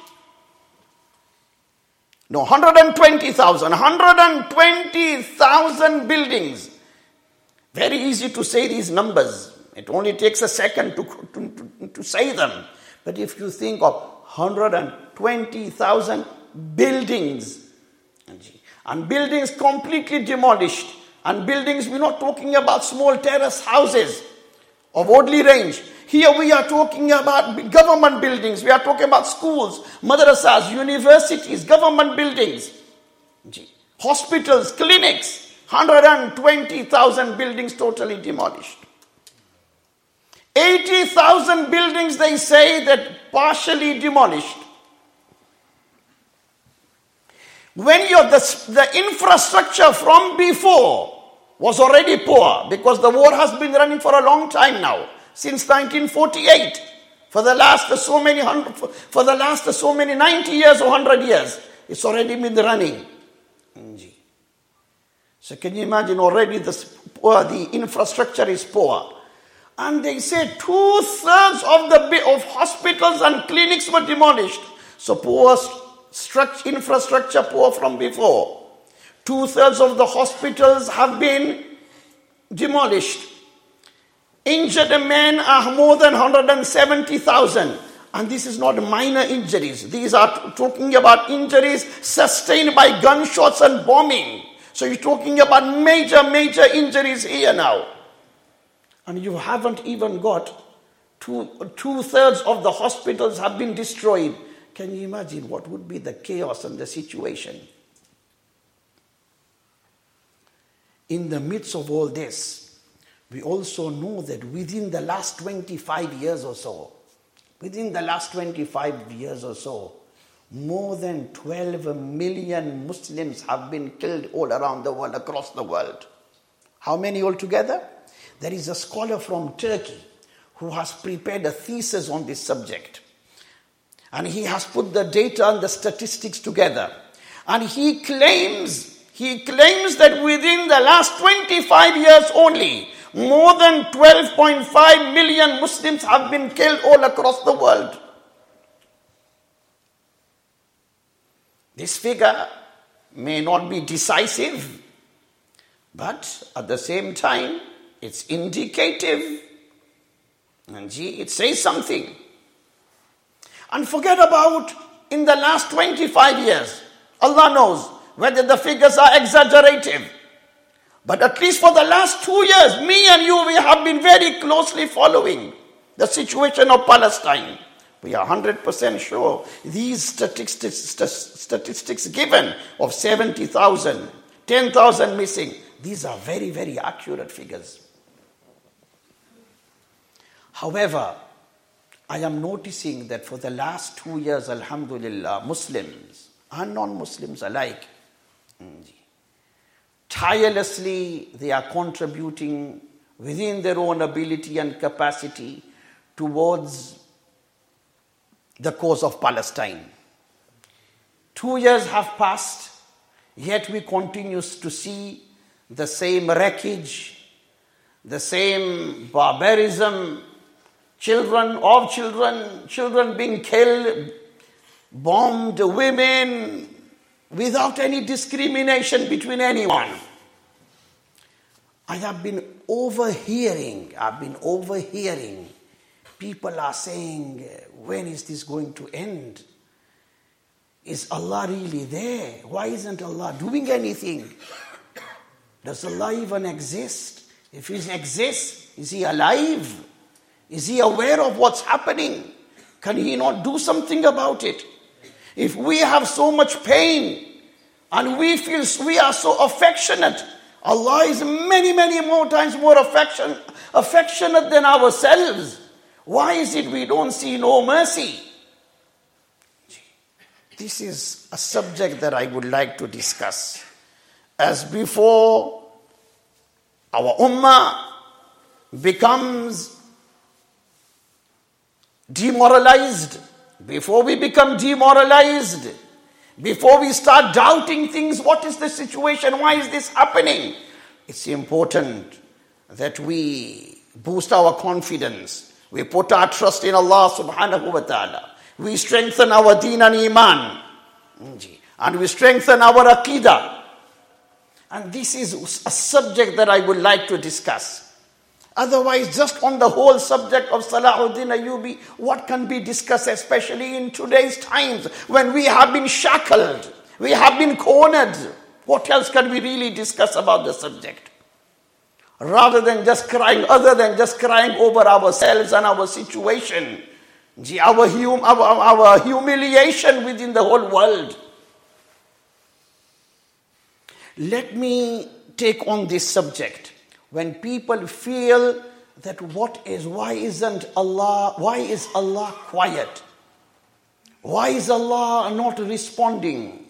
No, one hundred twenty thousand. one hundred twenty thousand buildings. Very easy to say these numbers. It only takes a second to, to, to, to say them. But if you think of one hundred twenty thousand buildings, and buildings completely demolished, and buildings, we're not talking about small terrace houses of orderly range. Here we are talking about government buildings. We are talking about schools, madrasas, universities, government buildings, hospitals, clinics. one hundred twenty thousand buildings totally demolished. eighty thousand buildings, they say, that partially demolished. When you're the, the infrastructure from before was already poor, because the war has been running for a long time now, since nineteen forty-eight, for the last so many hundred, for the last so many ninety years or one hundred years, it's already been running. So can you imagine, already the, poor, the infrastructure is poor. And they say two-thirds of the of hospitals and clinics were demolished. So poor structure, infrastructure poor from before. Two-thirds of the hospitals have been demolished. Injured men are more than one hundred seventy thousand. And this is not minor injuries. These are talking about injuries sustained by gunshots and bombing. So you're talking about major, major injuries here now. And you haven't even got two, two-thirds of the hospitals have been destroyed. Can you imagine what would be the chaos and the situation? In the midst of all this, we also know that within the last twenty-five years or so, within the last twenty-five years or so, more than twelve million Muslims have been killed all around the world, across the world. How many altogether? There is a scholar from Turkey who has prepared a thesis on this subject. And he has put the data and the statistics together. And he claims, he claims that within the last twenty-five years only, more than twelve point five million Muslims have been killed all across the world. This figure may not be decisive, but at the same time, it's indicative. And gee, it says something. And forget about in the last twenty-five years. Allah knows whether the figures are exaggerative. But at least for the last two years, me and you, we have been very closely following the situation of Palestine. We are one hundred percent sure these statistics, statistics given of seventy thousand, ten thousand missing, these are very, very accurate figures. However, I am noticing that for the last two years, alhamdulillah, Muslims and non-Muslims alike, tirelessly they are contributing within their own ability and capacity towards the cause of Palestine. Two years have passed, yet we continue to see the same wreckage, the same barbarism, children of children, children being killed, bombed, women, without any discrimination between anyone. I have been overhearing, I've been overhearing, people are saying, when is this going to end? Is Allah really there? Why isn't Allah doing anything? Does Allah even exist? If He exists, is He alive? Is He aware of what's happening? Can He not do something about it? If we have so much pain and we feel we are so affectionate, Allah is many, many more times more affection, affectionate than ourselves. Why is it we don't see no mercy? This is a subject that I would like to discuss. As before our ummah becomes demoralized, before we become demoralized, before we start doubting things, what is the situation? Why is this happening? It's important that we boost our confidence. We put our trust in Allah subhanahu wa ta'ala. We strengthen our deen and iman. And we strengthen our aqidah. And this is a subject that I would like to discuss. Otherwise, just on the whole subject of Salahuddin Ayyubi, what can be discussed, especially in today's times when we have been shackled, we have been cornered. What else can we really discuss about the subject? Rather than just crying, other than just crying over ourselves and our situation, our, hum, our, our humiliation within the whole world. Let me take on this subject. When people feel that what is, why isn't Allah, why is Allah quiet? Why is Allah not responding?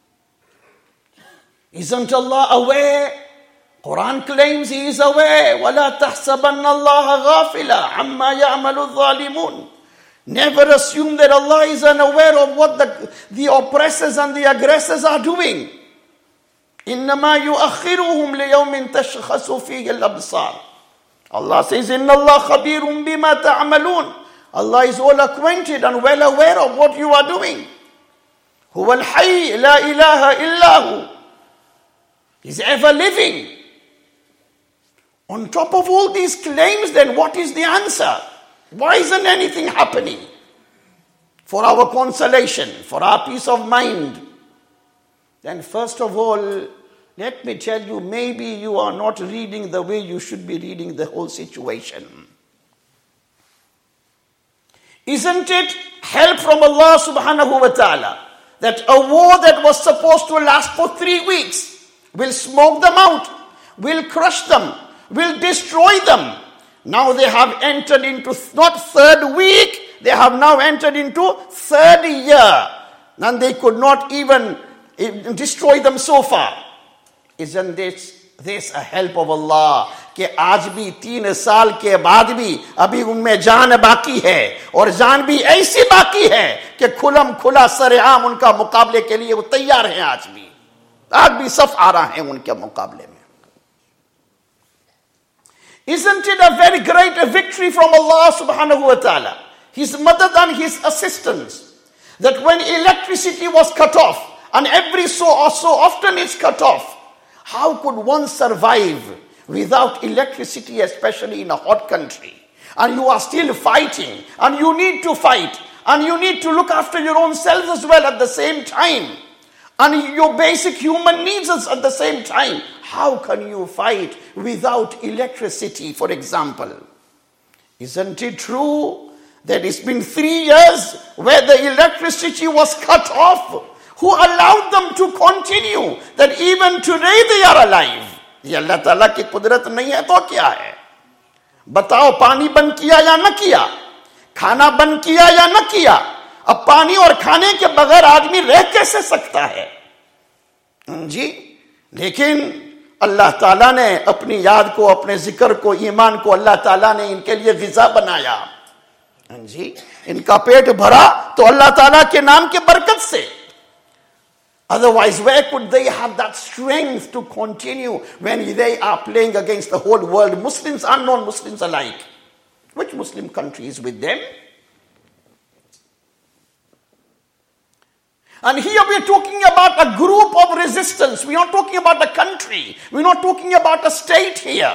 Isn't Allah aware? Quran claims He is aware. وَلَا تَحْسَبَنَّ اللَّهَ غَافِلًا عَمَّا يَعْمَلُ الظَّالِمُونَ. Never assume that Allah is unaware of what the, the oppressors and the aggressors are doing. إِنَّمَا يُؤَخِّرُهُمْ لِيَوْمٍ تَشْخَصُ فِيهِ الْأَبْصَارِ. Allah says, إِنَّ اللَّهَ خَبِيرٌ بِمَا تَعْمَلُونَ. Allah is all acquainted and well aware of what you are doing. هُوَ الْحَيِّ لَا إِلَهَ إِلَّا هُ. He's ever living. On top of all these claims, then what is the answer? Why isn't anything happening? For our consolation, for our peace of mind. Then first of all, let me tell you, maybe you are not reading the way you should be reading the whole situation. Isn't it help from Allah subhanahu wa ta'ala that a war that was supposed to last for three weeks will smoke them out, will crush them, will destroy them? Now they have entered into not third week, they have now entered into third year. And they could not even destroy them so far. Isn't this this a help of Allah कि आज भी तीन साल के बाद भी अभी उनमें जान बाकी है, और जान भी ऐसी बाकी है कि खुलम खुला सरेआम उनका मुकाबले के लिए वो तैयार हैं। आज भी आज भी सफ आ रहा है उनके मुकाबले में। Isn't it a very great victory from Allah subhanahu wa ta'ala, His madad and His assistance, that when electricity was cut off, and every so or so often it's cut off, how could one survive without electricity, especially in a hot country? And you are still fighting, and you need to fight, and you need to look after your own selves as well at the same time, and your basic human needs at the same time. How can you fight without electricity, for example? Isn't it true that it's been three years where the electricity was cut off? Who allowed them to continue, that even today they are alive? ये अल्लाह ताला की कुदरत नहीं है तो क्या है? बताओ, पानी बंद किया या न किया, खाना बंद किया या न किया, अब पानी और खाने के बगैर आदमी रह कैसे सकता है जी? लेकिन अल्लाह ताला ने अपनी याद को, अपने जिक्र को, ईमान को अल्लाह ताला ने इनके लिए ग़िज़ा बनाया जी। इनका पेट भरा तो अल्लाह ताला के नाम की बरकत से। Otherwise, where could they have that strength to continue when they are playing against the whole world, Muslims and non-Muslims alike? Which Muslim country is with them? And here we are talking about a group of resistance. We are not talking about a country. We are not talking about a state here.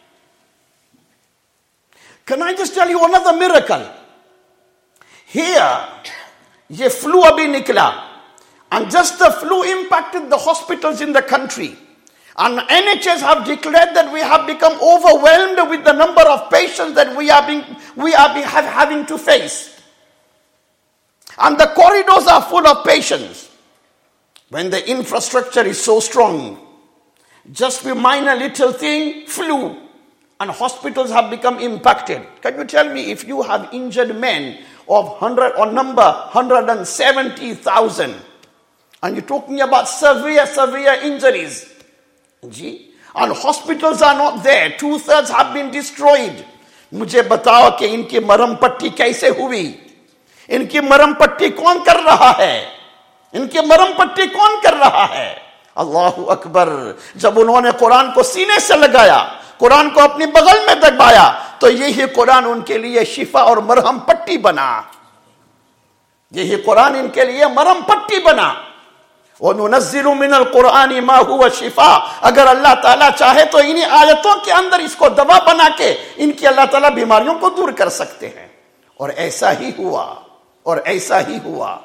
Can I just tell you another miracle? Here, ye flu abhi nikla. And just the flu impacted the hospitals in the country. And N H S have declared that we have become overwhelmed with the number of patients that we are being, we are being, have, having to face. And the corridors are full of patients. When the infrastructure is so strong, just a minor little thing, flu, and hospitals have become impacted. Can you tell me, if you have injured men of one hundred or number one hundred seventy thousand, and you're talking about severe, severe injuries, ji, and hospitals are not there, two-thirds have been destroyed. मुझे बताओ कि इनकी मरम पट्टी कैसे हुई? इनकी मरम पट्टी कौन कर रहा है? इनकी मरम पट्टी कौन कर रहा है? अल्लाहु अकबर। जब उन्होंने कुरान को सीने से लगाया, कुरान को अपनी बगल में दबाया, तो यही कुरान उनके लिए शिफा और मरहम पट्टी बना। यही कुरान इनके लिए मरहम पट्टी बना। वनुनज़्ज़िलु मिनल कुरआनि मा हुवा शिफा। अगर अल्लाह ताला चाहे तो इन्हीं आयतों के अंदर इसको दवा बना के इनकी अल्लाह ताला बीमारियों को दूर कर सकते हैं। और ऐसा ही हुआ, और ऐसा ही हुआ।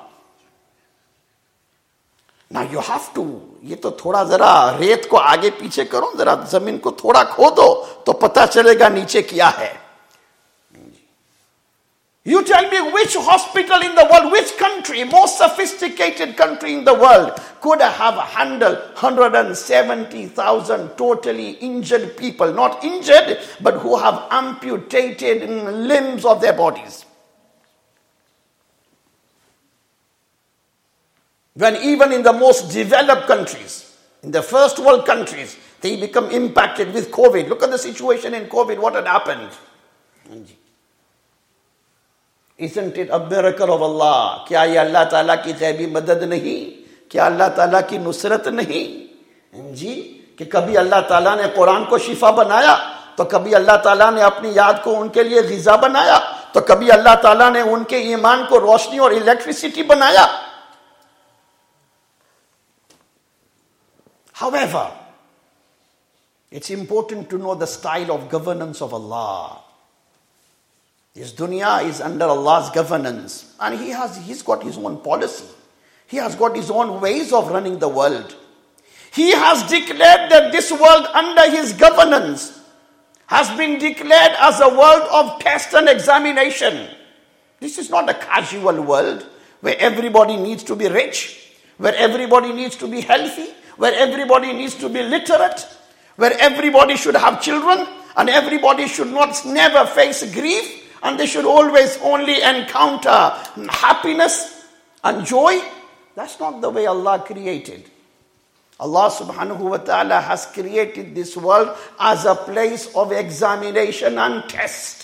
Now you have to, ये तो थोड़ा जरा रेत को आगे पीछे करो, जरा जमीन को थोड़ा खोदो तो पता चलेगा नीचे क्या है। You tell me which hospital in the world, which country, most sophisticated country in the world, could have handled one hundred seventy thousand totally injured people, not injured, but who have amputated limbs of their bodies. When even in the most developed countries, in the first world countries, they become impacted with COVID. Look at the situation in COVID, what had happened. Isn't it a miracle of Allah? क्या ये अल्लाह ताला की ग़ैबी मदद नहीं? क्या अल्लाह ताला की नुसरत नहीं? जी, कि कभी अल्लाह ताला ने कुरान को शिफा बनाया, तो कभी अल्लाह ताला ने अपनी याद को उनके लिए ग़िज़ा बनाया, तो कभी अल्लाह ताला ने उनके ईमान को रोशनी और इलेक्ट्रिसिटी बनाया। However, it's important to know the style of governance of Allah. This dunya is under Allah's governance, and He has He's got His own policy. He has got His own ways of running the world. He has declared that this world under His governance has been declared as a world of test and examination. This is not a casual world where everybody needs to be rich, where everybody needs to be healthy, where everybody needs to be literate, where everybody should have children, and everybody should not never face grief, and they should always only encounter happiness and joy. That's not the way Allah created. Allah subhanahu wa ta'ala has created this world as a place of examination and test.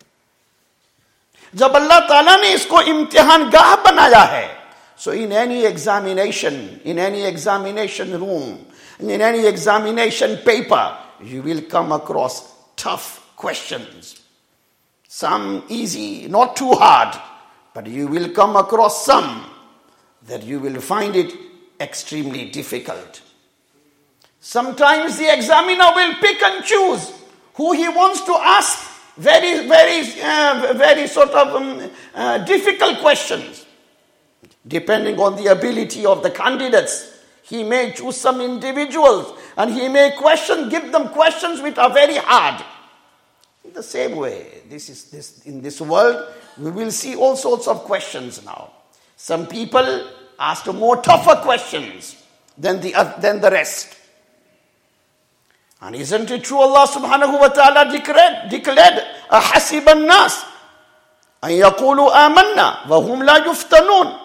जब अल्लाह ताला ने इसको इम्तिहान गाह बनाया है, so in any examination, in any examination room, in any examination paper, you will come across tough questions. Some easy, not too hard, but you will come across some that you will find it extremely difficult. Sometimes the examiner will pick and choose who he wants to ask very, very, uh, very sort of um, uh, difficult questions. Depending on the ability of the candidates, he may choose some individuals and he may question, give them questions which are very hard. In the same way, this is this in this world, we will see all sorts of questions now. Some people asked more tougher questions than the, uh, than the rest. And isn't it true Allah subhanahu wa ta'ala declared, declared أَحَسِبَ النَّاسِ أَن يَقُولُوا آمَنَّا وَهُمْ لَا يُفْتَنُونَ.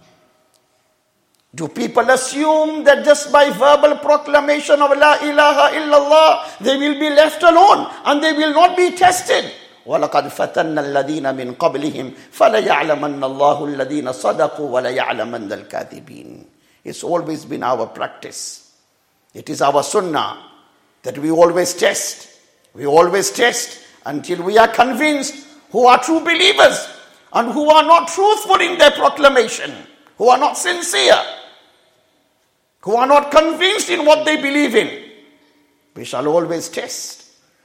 Do people assume that just by verbal proclamation of La ilaha illallah, they will be left alone and they will not be tested? وَلَقَدْ فَتَنَّ الَّذِينَ مِنْ قَبْلِهِمْ فَلَيَعْلَمَنَّ اللَّهُ الَّذِينَ صَدَقُوا وَلَيَعْلَمَنَّ الْكَاذِبِينَ. It's always been our practice. It is our sunnah that we always test. We always test until we are convinced who are true believers and who are not truthful in their proclamation, who are not sincere, who are not convinced in what they believe in. We shall always test.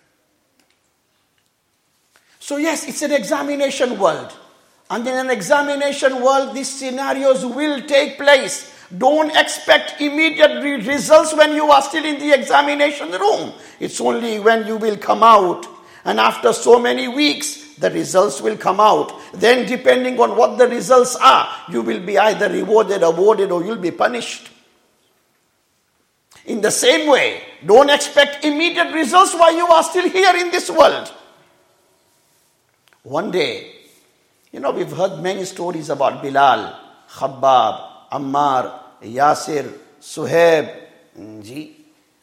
So yes, it's an examination world. And in an examination world, these scenarios will take place. Don't expect immediate re- results when you are still in the examination room. It's only when you will come out. And after so many weeks, the results will come out. Then depending on what the results are, you will be either rewarded, awarded, or you'll be punished. In the same way, don't expect immediate results while you are still here in this world. One day, you know, we've heard many stories about Bilal, Khabbab, Ammar, Yasir, Suhaib, Ji,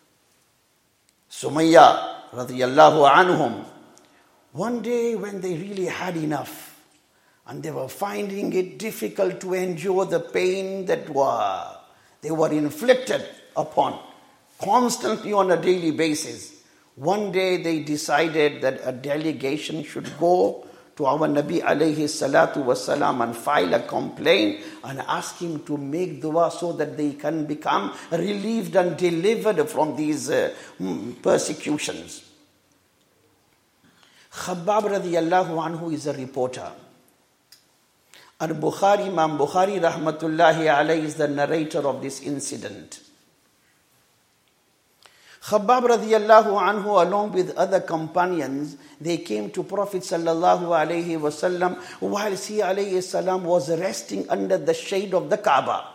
Sumayya, radiyallahu anhum. One day when they really had enough and they were finding it difficult to endure the pain that were, they were inflicted upon constantly on a daily basis, one day they decided that a delegation should go to our Nabi alayhi salatu wasalam and file a complaint and ask him to make dua so that they can become relieved and delivered from these uh, persecutions. Khabbab radiyallahu anhu is a reporter. And Bukhari, Imam Bukhari rahmatullahi alayhi is the narrator of this incident. Khabbab radiyallahu anhu along with other companions, they came to Prophet sallallahu alayhi wasallam whilst he alayhi salam was resting under the shade of the Kaaba.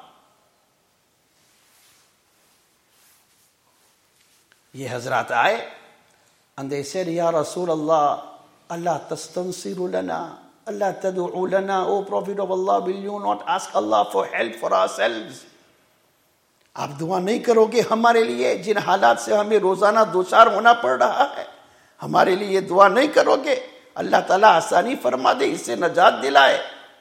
Ye Hazrat aaye and they said, Ya Rasulullah, Allah tastansiru lana, Allah tad'u lana, O Prophet of Allah, will you not ask Allah for help for ourselves? आप दुआ नहीं करोगे हमारे लिए जिन हालात से हमें रोजाना दो चार होना पड़ रहा है, हमारे लिए दुआ नहीं करोगे? अल्लाह ताला आसानी फरमा दे, इससे नजात दिलाए.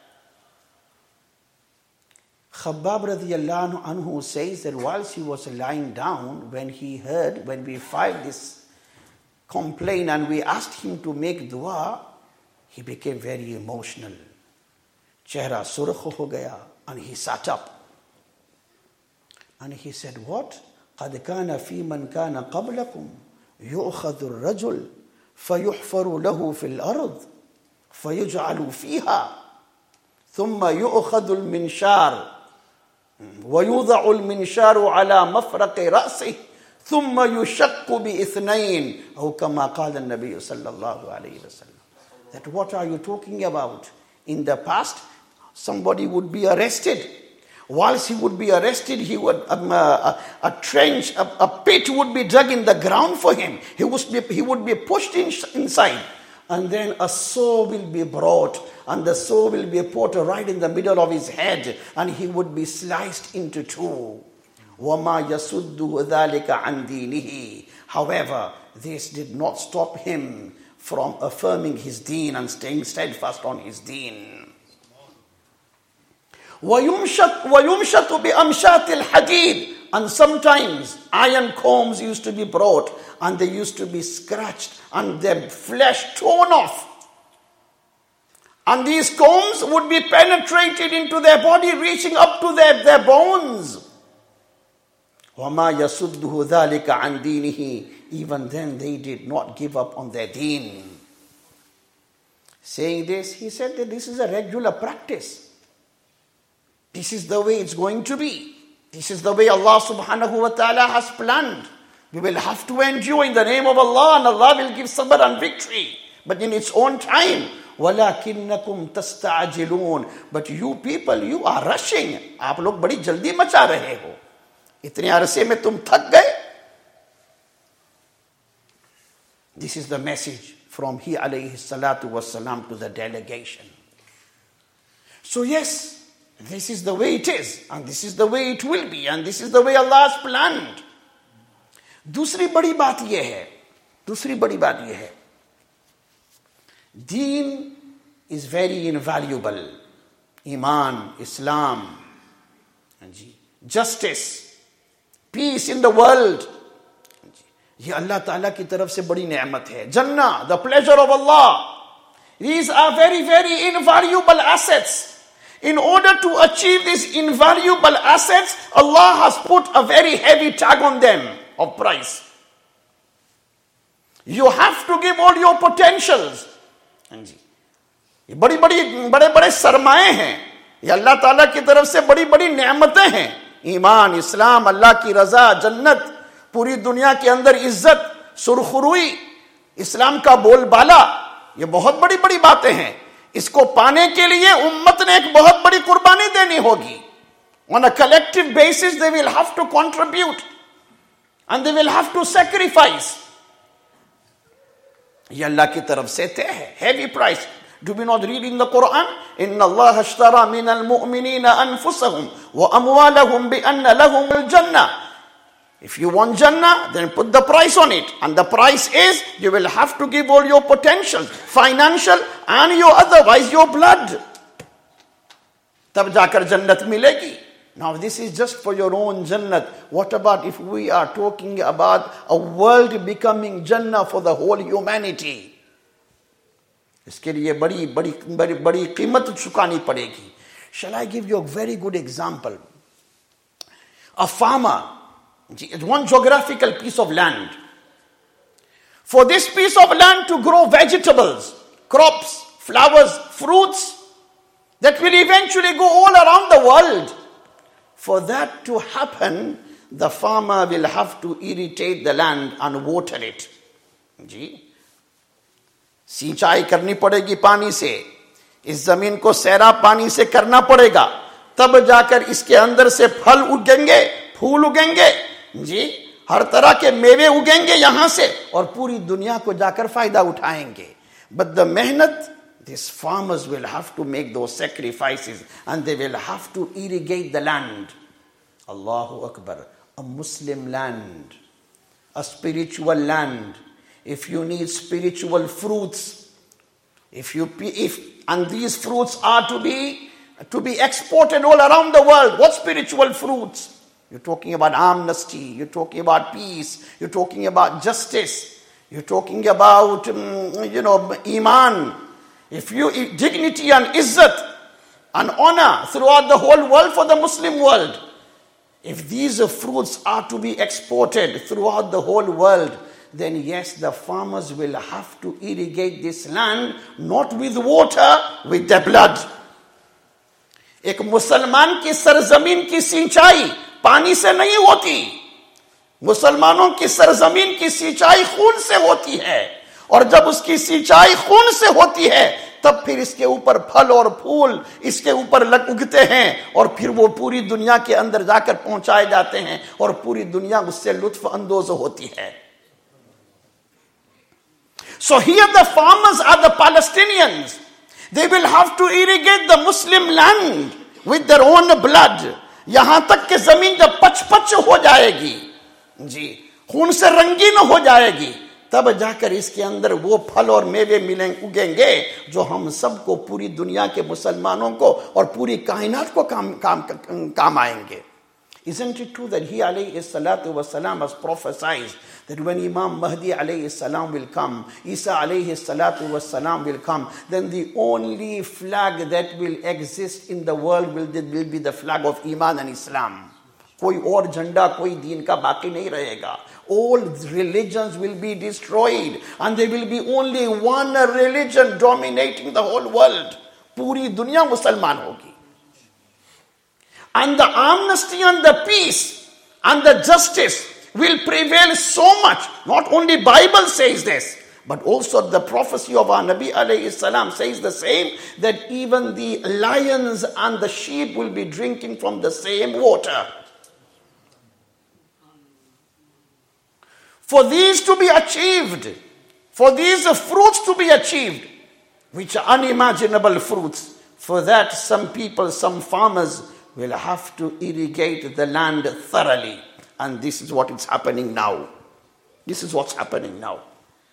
Khabbab radiyallahu anhu says that whilst he was lying down, when he heard, when we filed this complaint and we asked him to make dua, he became very emotional. Chehra surkh ho gaya and he sat up. And he said, what? قَدْ كَانَ فِي مَنْ كَانَ قَبْلَكُمْ يُؤْخَذُ الرَّجُلُ فَيُحْفَرُ لَهُ فِي الْأَرْضِ فَيُجْعَلُ فِيهَا ثُمَّ يُؤْخَذُ الْمِنْشَارُ وَيُوضَعُ الْمِنْشَارُ عَلَى مَفْرَقِ رَأْسِهِ ثُمَّ يُشَقُّ بِإِثْنَيْنِ أو كما قال النبي صلى الله عليه وسلم. That what are you talking about? In the past, somebody would be arrested. Whilst he would be arrested, he would um, uh, a, a trench, a, a pit would be dug in the ground for him. He would be, he would be pushed in, inside. And then a saw will be brought. And the saw will be put right in the middle of his head. And he would be sliced into two. وَمَا يَسُدُّ ذَلِكَ عَنْ دِينِهِ. However, this did not stop him from affirming his deen and staying steadfast on his deen. وَيُمْشَطْ وَيُمْشَطُ بِأَمْشَاتِ الْحَدِيدِ. And sometimes iron combs used to be brought and they used to be scratched and their flesh torn off. And these combs would be penetrated into their body, reaching up to their, their bones. وَمَا يَسُدُّهُ ذَلِكَ عَنْ دِينِهِ. Even then they did not give up on their deen. Saying this, he said that this is a regular practice. This is the way it's going to be. This is the way Allah subhanahu wa ta'ala has planned. We will have to endure in the name of Allah and Allah will give sabr and victory. But in its own time. وَلَكِنَّكُمْ تَسْتَعْجِلُونَ. But you people, you are rushing. आप लोग बड़ी जल्दी मचा रहे हो. इतने अरसे में तुम थक गए. This is the message from he alayhi salatu wassalam to the delegation. So yes, this is the way it is, and this is the way it will be, and this is the way Allah has planned. दूसरी बड़ी बात यह है, दूसरी बड़ी बात यह है, deen is very invaluable. Iman, Islam, justice, peace in the world. ये अल्लाह ताला की तरफ से बड़ी नेमत है. Jannah, the pleasure of Allah. These are very, very invaluable assets. In order to achieve these invaluable assets, Allah has put a very heavy tag on them of price. You have to give all your potentials. ये बड़ी बड़ी बड़े बड़े सरमाए हैं. ये अल्लाह ताला की तरफ से बड़ी बड़ी नेमतें हैं. ईमान, इस्लाम, अल्लाह की रजा, जन्नत, पूरी दुनिया के अंदर इज्जत, सुरखरुई, इस्लाम का बोलबाला, ये बहुत बड़ी बड़ी बातें हैं. इसको पाने के लिए उम्मत ने एक बहुत बड़ी कुर्बानी देनी होगी. On a collective basis they will have to contribute and they will have to sacrifice. ये अल्लाह की तरफ से तय है. Heavy price. Do we not read in the Quran? إِنَّ اللَّهَ اشْتَرَى مِنَ الْمُؤْمِنِينَ أَنفُسَهُمْ وَأَمْوَالَهُمْ بِأَنَّ لَهُمُ الْجَنَّةِ. If you want Jannah, then put the price on it. And the price is, you will have to give all your potential, financial and your otherwise your blood. तब जाकर जन्नत मिलेगी. Now this is just for your own Jannat. What about if we are talking about a world becoming Jannah for the whole humanity? इसके लिए बड़ी बड़ी बड़ी बड़ी कीमत चुकानी पड़ेगी. Shall I give you a very good example? A farmer, one geographical piece of land. For this piece of land to grow vegetables, crops, flowers, fruits, that will eventually go all around the world. For that to happen, the farmer will have to irrigate the land and water it. जी सिंचाई करनी पड़ेगी पानी से. इस जमीन को सैरा पानी से करना पड़ेगा. तब जाकर इसके अंदर से फल उगेंगे, फूल उगेंगे, जी हर तरह के मेवे उगेंगे यहां से और पूरी दुनिया को जाकर फायदा उठाएंगे. But the मेहनत, these farmers will have to make those sacrifices and they will have to irrigate the land. Allahu Akbar. A Muslim land, a spiritual land. If you need spiritual fruits, if you if and these fruits are to be to be exported all around the world, what spiritual fruits? You're talking about amnesty, you're talking about peace, you're talking about justice, you're talking about um, you know iman. If you if dignity and izzat and honor throughout the whole world for the Muslim world, if these fruits are to be exported throughout the whole world, then yes, the farmers will have to irrigate this land, not with water, with their blood. एक मुसलमान की सरजमीन की सिंचाई पानी से नहीं होती. मुसलमानों की सरजमीन की सिंचाई खून से होती है. और जब उसकी सिंचाई खून से होती है, तब फिर इसके ऊपर फल और फूल इसके ऊपर लग उगते हैं और फिर वो पूरी दुनिया के अंदर जाकर पहुंचाए जाते हैं और पूरी दुनिया उससे लुत्फ अंदोज होती है. So here the farmers are the Palestinians. They will have to irrigate the Muslim land with their own blood. यहां तक कि जमीन जब पच पच हो जाएगी, जी, खून से रंगीन हो जाएगी, तब जाकर इसके अंदर वो फल और मेवे मिलेंगे, उगेंगे, जो हम सबको, पूरी दुनिया के मुसलमानों को और पूरी कायनात को काम काम काम आएंगे. Isn't it true that he alayhi salatu wasalam has prophesied that when Imam Mahdi alayhi salam will come, Isa alayhi salatu wasalam will come, then the only flag that will exist in the world will, will be the flag of Iman and Islam. कोई और झंडा, कोई दीन का बाकी नहीं रहेगा. All religions will be destroyed and there will be only one religion dominating the whole world. पूरी दुनिया मुसलमान होगी. And the amnesty and the peace and the justice will prevail so much. Not only Bible says this, but also the prophecy of our Nabi alayhi salam says the same, that even the lions and the sheep will be drinking from the same water. For these to be achieved, for these fruits to be achieved, which are unimaginable fruits, for that some people, some farmers will have to irrigate the land thoroughly. And this is what is happening now. This is what's happening now.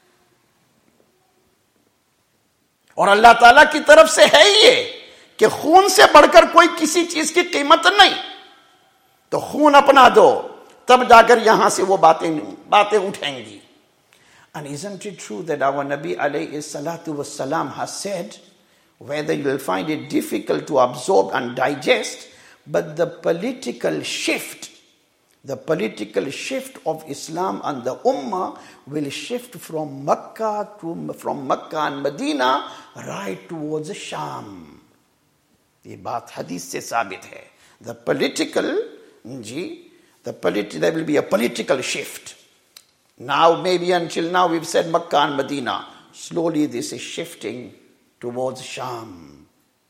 और अल्लाह ताला की तरफ से है ये कि खून से बढ़कर कोई किसी चीज की कीमत नहीं. तो खून अपना दो, तब जाकर यहां से वो बातें बातें उठेंगी. And isn't it true that our Nabi alayhi salatu wassalam has said, whether you will find it difficult to absorb and digest, but the political shift, the political shift of Islam and the Ummah will shift from Makkah to from Makkah and Medina right towards Sham. ये बात हदीस से साबित है. The political, ji, the politi- there will be a political shift. Now, maybe until now we've said Makkah and Medina. Slowly this is shifting towards Sham.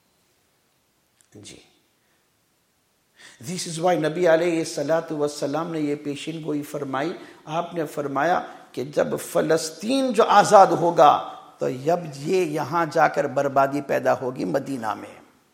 Ji. This is why Nabi alayhi salatu wassalam ने ये पेशिन गोई फरमाई. आपने फरमाया कि जब फलस्तीन जो आजाद होगा, तो जब ये यहां जाकर बर्बादी पैदा होगी मदीना में.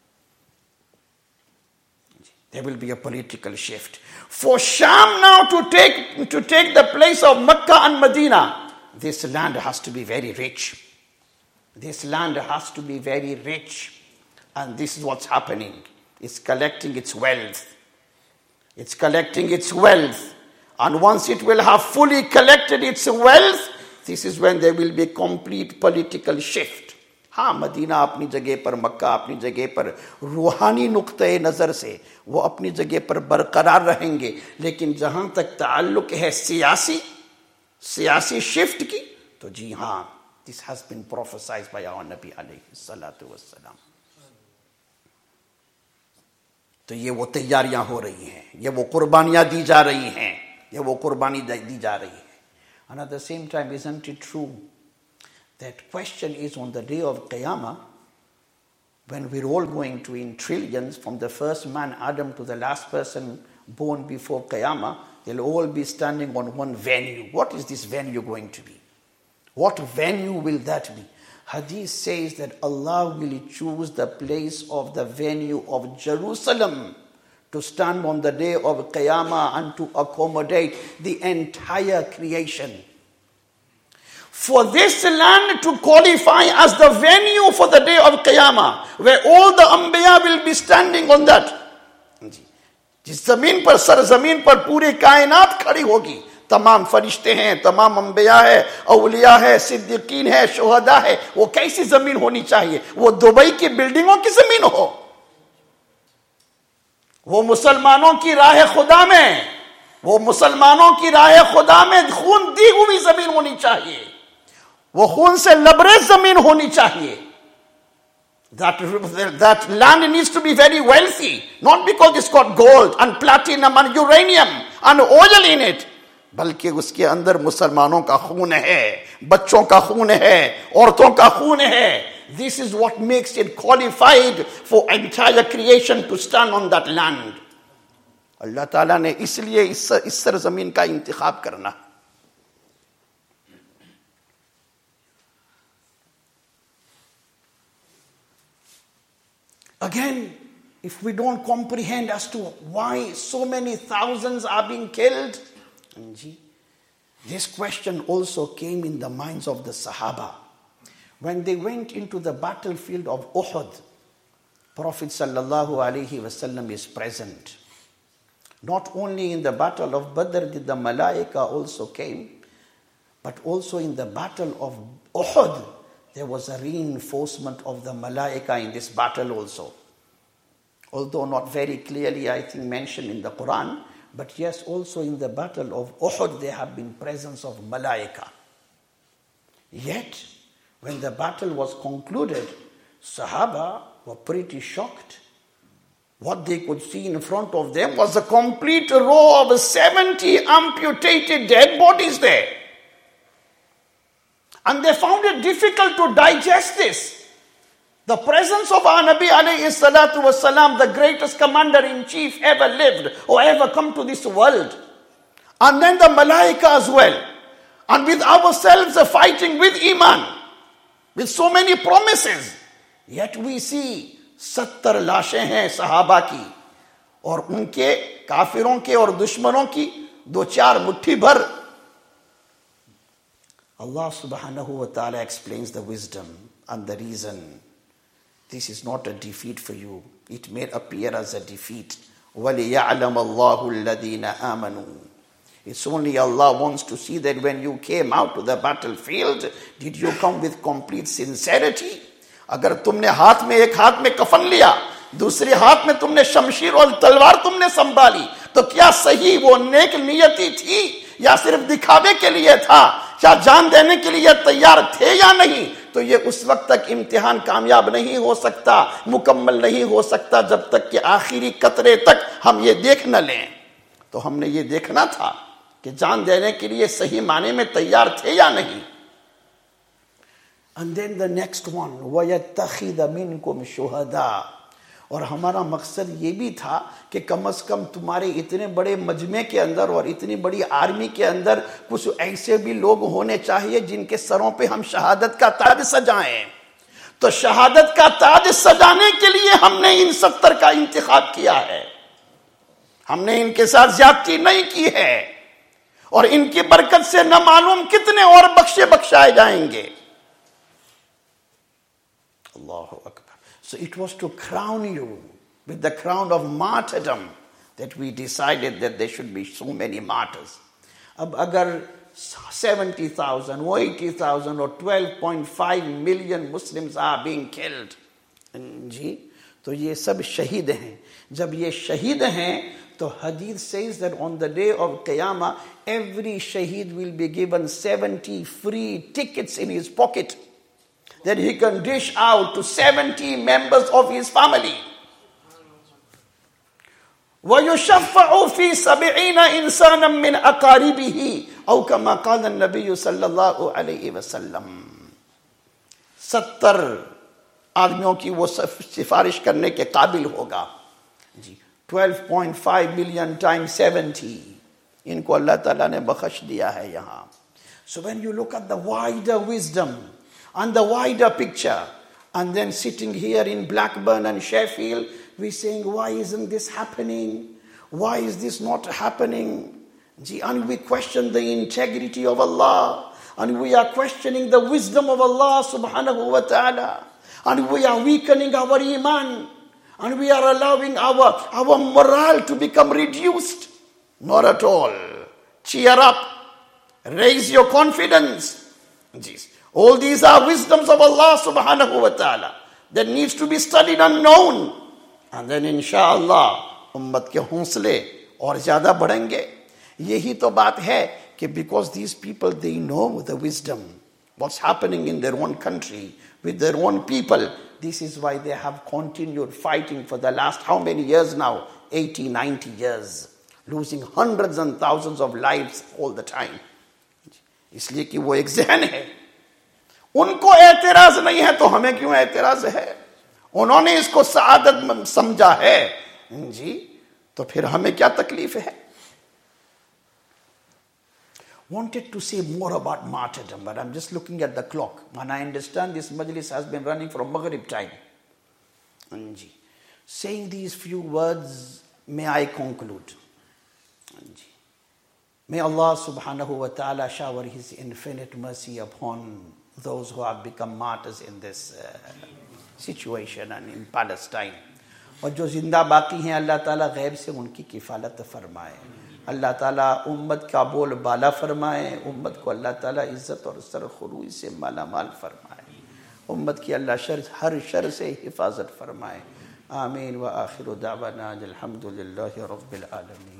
There will be a political shift. For Sham now to take to take the place of Mecca and Medina, this land has to be very rich. This land has to be very rich. And this is what's happening. It's collecting its wealth. It's collecting its wealth. And once it will have fully collected its wealth, this is when there will be complete political shift. हाँ, Medina अपनी जगह पर, मक्का अपनी जगह पर, रूहानी नुक्ते नज़र से वो अपनी जगह पर बरकरार रहेंगे. लेकिन जहाँ तक ताल्लुक है सियासी सियासी शिफ्ट की, तो जी हाँ, this has been prophesied by our Nabi alayhi salatu wassalam. तो ये वो तैयारियां हो रही हैं, ये वो कुर्बानियां दी जा रही हैं, ये वो कुर्बानी दी जा रही है. And at the same time, isn't it true that question is on the day of Qiyamah, when we're all going to, in trillions, from the first man Adam to the last person born before Qiyamah, they'll all be standing on one venue. What is this venue going to be? What venue will that be? Hadith says that Allah will choose the place of the venue of Jerusalem to stand on the day of Qiyamah and to accommodate the entire creation. For this land to qualify as the venue for the day of Qiyamah, where all the Anbiya will be standing on that. जिस जमीन पर, sir जमीन पर पूरी कायनात खड़ी होगी, तमाम फरिश्ते हैं, तमाम अंबिया है, औलिया है, सिद्दीकीन है, शुहदा है, वो कैसी जमीन होनी चाहिए? वो दुबई की बिल्डिंगों की जमीन हो, वो मुसलमानों की राह खुदा में, वो मुसलमानों की राह खुदा में खून दी हुई जमीन होनी चाहिए, वो खून से लबरेज जमीन होनी चाहिए. That, that land needs to be very wealthy, not because it's got gold and platinum and uranium and oil in it, बल्कि उसके अंदर मुसलमानों का खून है, बच्चों का खून है, औरतों का खून है. This is what makes it qualified for entire creation to stand on that land. अल्लाह ताला ने इसलिए इस इस सरजमीन का इंतखाब करना. Again, if we don't comprehend as to why so many thousands are being killed, this question also came in the minds of the Sahaba. When they went into the battlefield of Uhud, Prophet sallallahu alaihi wasallam is present. Not only in the battle of Badr did the Malaika also came, but also in the battle of Uhud, there was a reinforcement of the Malaika in this battle also. Although not very clearly, I think, mentioned in the Quran, but yes, also in the battle of Uhud, there have been presence of Malaika. Yet, when the battle was concluded, Sahaba were pretty shocked. What they could see in front of them was a complete row of seventy amputated dead bodies there. And they found it difficult to digest this. The presence of our Nabi alayhi salatu wasalam, the greatest commander-in-chief ever lived or ever come to this world. And then the Malaika as well. And with ourselves fighting with Iman, with so many promises. Yet we see सत्तर लाशें हैं सहाबा की और उनके काफिरों के और दुश्मनों की दो चार मुट्ठी भर. Allah subhanahu wa ta'ala explains the wisdom and the reason. This is not a defeat for you. It may appear as a defeat. وَلِيَعْلَمَ اللَّهُ الَّذِينَ آمَنُوا. It's only Allah wants to see that when you came out to the battlefield, did you come with complete sincerity? अगर तुमने हाथ में एक हाथ में कफन लिया, दूसरे हाथ में तुमने शमशीर और तलवार तुमने संभाली, तो क्या सही वो नेक नियति थी या सिर्फ दिखावे के लिए था? क्या जान देने के लिए तैयार थे या नहीं? तो ये उस वक्त तक इम्तिहान कामयाब नहीं हो सकता, मुकम्मल नहीं हो सकता जब तक कि आखिरी कतरे तक हम ये देख न लें. तो हमने ये देखना था कि जान देने के लिए सही माने में तैयार थे या नहीं. And then the next one, وَيَتَّخِذَ مِنْكُمْ شُهَدَاءَ. और हमारा मकसद ये भी था कि कम से कम तुम्हारे इतने बड़े मजमे के अंदर और इतनी बड़ी आर्मी के अंदर कुछ ऐसे भी लोग होने चाहिए जिनके सरों पे हम शहादत का ताज सजाएं. तो शहादत का ताज सजाने के लिए हमने इन सत्तर का इंतखाब किया है. हमने इनके साथ ज्यादती नहीं की है और इनकी बरकत से न मालूम कितने और बख्शे बख्शाए जाएंगे. Allahu Akbar. So it was to crown you with the crown of martyrdom that we decided that there should be so many martyrs. Ab agar seventy thousand or eighty thousand or twelve point five million Muslims are being killed, जी, तो ये सब शहीद हैं. जब ये शहीद हैं, तो hadith says that on the day of Qiyamah, every shaheed will be given seventy free tickets in his pocket that he can dish out to seventy members of his family. وَيُشَفَّعُ فِي سَبْعِينَ إِنسَانًا مِّنْ أَقَارِبِهِ أَوْ كَمَا قَالَ النَّبِيُّ صَلَّى اللَّهُ عَلَيْهِ وَسَلَّمَ. सत्तर आदमियों की वो सिफारिश करने के काबिल होगा. जी, twelve point five million times seventy. इनको अल्लाह ताला ने बख्श दिया है यहाँ. So when you look at the wider wisdom and the wider picture, and then sitting here in Blackburn and Sheffield, we're saying, why isn't this happening? Why is this not happening? And we question the integrity of Allah, and we are questioning the wisdom of Allah subhanahu wa ta'ala, and we are weakening our iman, and we are allowing our, our morale to become reduced. Not at all. Cheer up. Raise your confidence. Jeez. All these are wisdoms of Allah subhanahu wa ta'ala that needs to be studied and known. And then inshallah, ummat ke hoonsle aur zyada badhenge. Yehi to baat hai कि because these people, they know the wisdom, what's happening in their own country, with their own people. This is why they have continued fighting for the last how many years now? eighty, ninety years. Losing hundreds and thousands of lives all the time. इसलिए कि वो एक ज़हन है. उनको एतराज नहीं है तो हमें क्यों एतराज है? उन्होंने इसको सआदत समझा है जी, तो फिर हमें क्या तकलीफ है? Wanted to say more about martyrdom, but I'm just looking at the clock, and I understand this majlis has been running from Maghrib time. Ji, Saying these few words, may I conclude. May Allah subhanahu wa ta'ala shower His infinite mercy upon those who have become martyrs in this uh, situation and in Palestine. और जो जिंदा बाकी हैं अल्लाह ताला गैब से उनकी किफ़ालत फरमाए. अल्लाह ताला उम्मत का बोल बाला फरमाए. उम्मत को अल्लाह ताला इज़्ज़त और सरखुरूज से माला माल फरमाए. उम्मत की अल्लाह शर हर शर से हिफाजत फरमाए. आमीन व आखिरु दावाना अल्हम्दुलिल्लाहि रब्बिल आलमीन.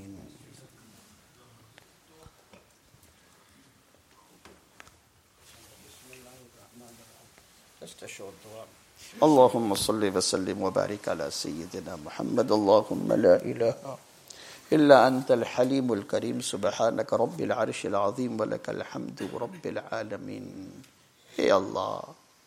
Just a short dua. اللهم صل وسلم وبارك على سيدنا محمد. اللهم لا إله إلا أنت الحليم الكريم سبحانك رب العرش العظيم ولك الحمد رب العالمين. हे अल्लाह,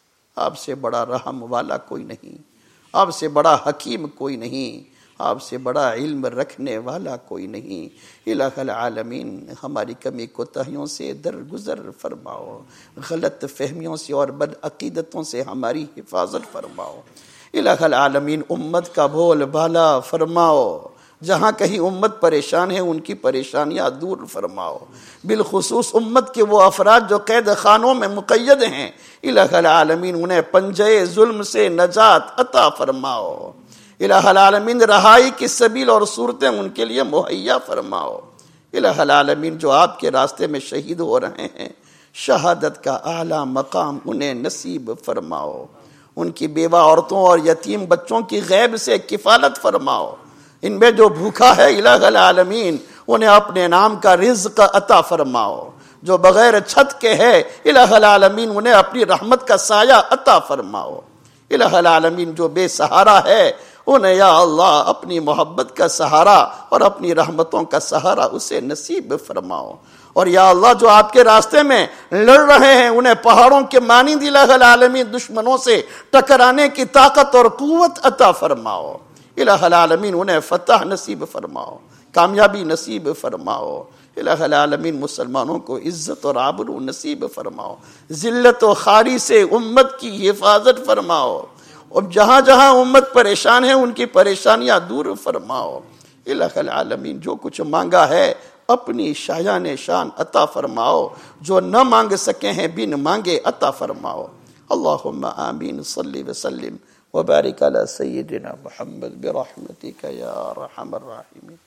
आपसे बड़ा रहम वाला कोई नहीं, आपसे बड़ा हकीम कोई नहीं, आपसे बड़ा इल्म रखने वाला कोई नहीं. इलाहुल आलमीन, हमारी कमी कोताहियों से दरगुजर फरमाओ, गलत फहमियों से और बदअकीदतों से हमारी हिफाजत फरमाओ. इलाहुल आलमीन, उम्मत का बोल बाला फरमाओ. जहाँ कहीं उम्मत परेशान है उनकी परेशानियाँ दूर फरमाओ. बिलखुसूस उम्मत के वो अफराद जो कैद खानों में मुक़य्यद हैं, इलाहुल आलमीन उन्हें पंजे जुल्म से नजात अता फरमाओ. इलाहुल आलमीन, रहाई की सबील और सूरतें उनके लिए मुहैया फरमाओ. इलाहुल आलमीन, जो आपके रास्ते में शहीद हो रहे हैं, शहादत का आला मकाम उन्हें नसीब फरमाओ. उनकी बेवा औरतों और यतीम बच्चों की गैब से किफ़ालत फरमाओ. इनमें जो भूखा है, इलाहुल आलमीन उन्हें अपने नाम का रिज़्क़ अता फरमाओ. जो बगैर छत के है, इलाहुल आलमीन उन्हें अपनी रहमत का साया अता फरमाओ. इलाहुल आलमीन, जो बेसहारा है, उन्हें या अल्लाह अपनी मोहब्बत का सहारा और अपनी रहमतों का सहारा उसे नसीब फरमाओ. और या अल्लाह, जो आपके रास्ते में लड़ रहे हैं, उन्हें पहाड़ों के मानिंद इलाहुल आलमीन दुश्मनों से टकराने की ताकत और कुव्वत अता फरमाओ. इलाहुल आलमीन उन्हें फतह नसीब फरमाओ, कामयाबी नसीब फरमाओ. इलाहुल आलमीन, मुसलमानों को इज्जत और आबरू नसीब फरमाओ. जिल्लत और खारी से उम्मत की हिफाजत फरमाओ. और जहाँ जहाँ उम्मत परेशान है उनकी परेशानियाँ दूर फरमाओ. इलाहुल आलमीन, जो कुछ मांगा है अपनी शायान शान अता फरमाओ. जो न मांग सके हैं बिन मांगे अता फरमाओ. अल्लाहुम्मा आमीन. सल्ली व सल्लिम व बारिक अला सय्यिदिना मुहम्मद बिरहमतिका या अरहमर राहिमीन.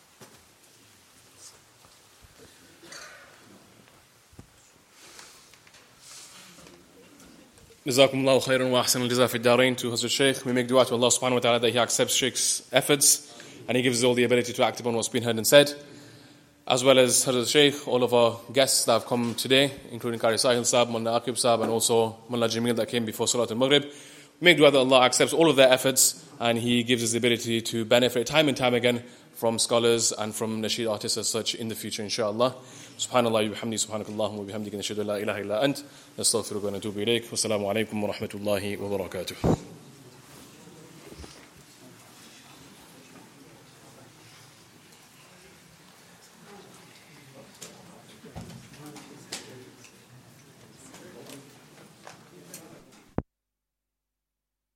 Jazakumullahu khairan wa ahsan al-jaza fi ad-darain to Hazrat Shaykh. We make dua to Allah subhanahu wa ta'ala that He accepts Shaykh's efforts and He gives us all the ability to act upon what's been heard and said. As well as Hazrat Shaykh, all of our guests that have come today, including Qari Sahil Sahab, Mullah Aqib Sahab, and also Mullah Jamil that came before Salat al-Maghrib. We make dua that Allah accepts all of their efforts and He gives us the ability to benefit time and time again from scholars and from nasheed artists as such in the future, inshallah. Subhanallah wa bihamdi, subhanakallahumma wa bihamdika, nashhadu an la ilaha illa ant, nastaghfiruka wa natubu ilayk. Wassalamu alaikum wa rahmatullahi wa barakatuh.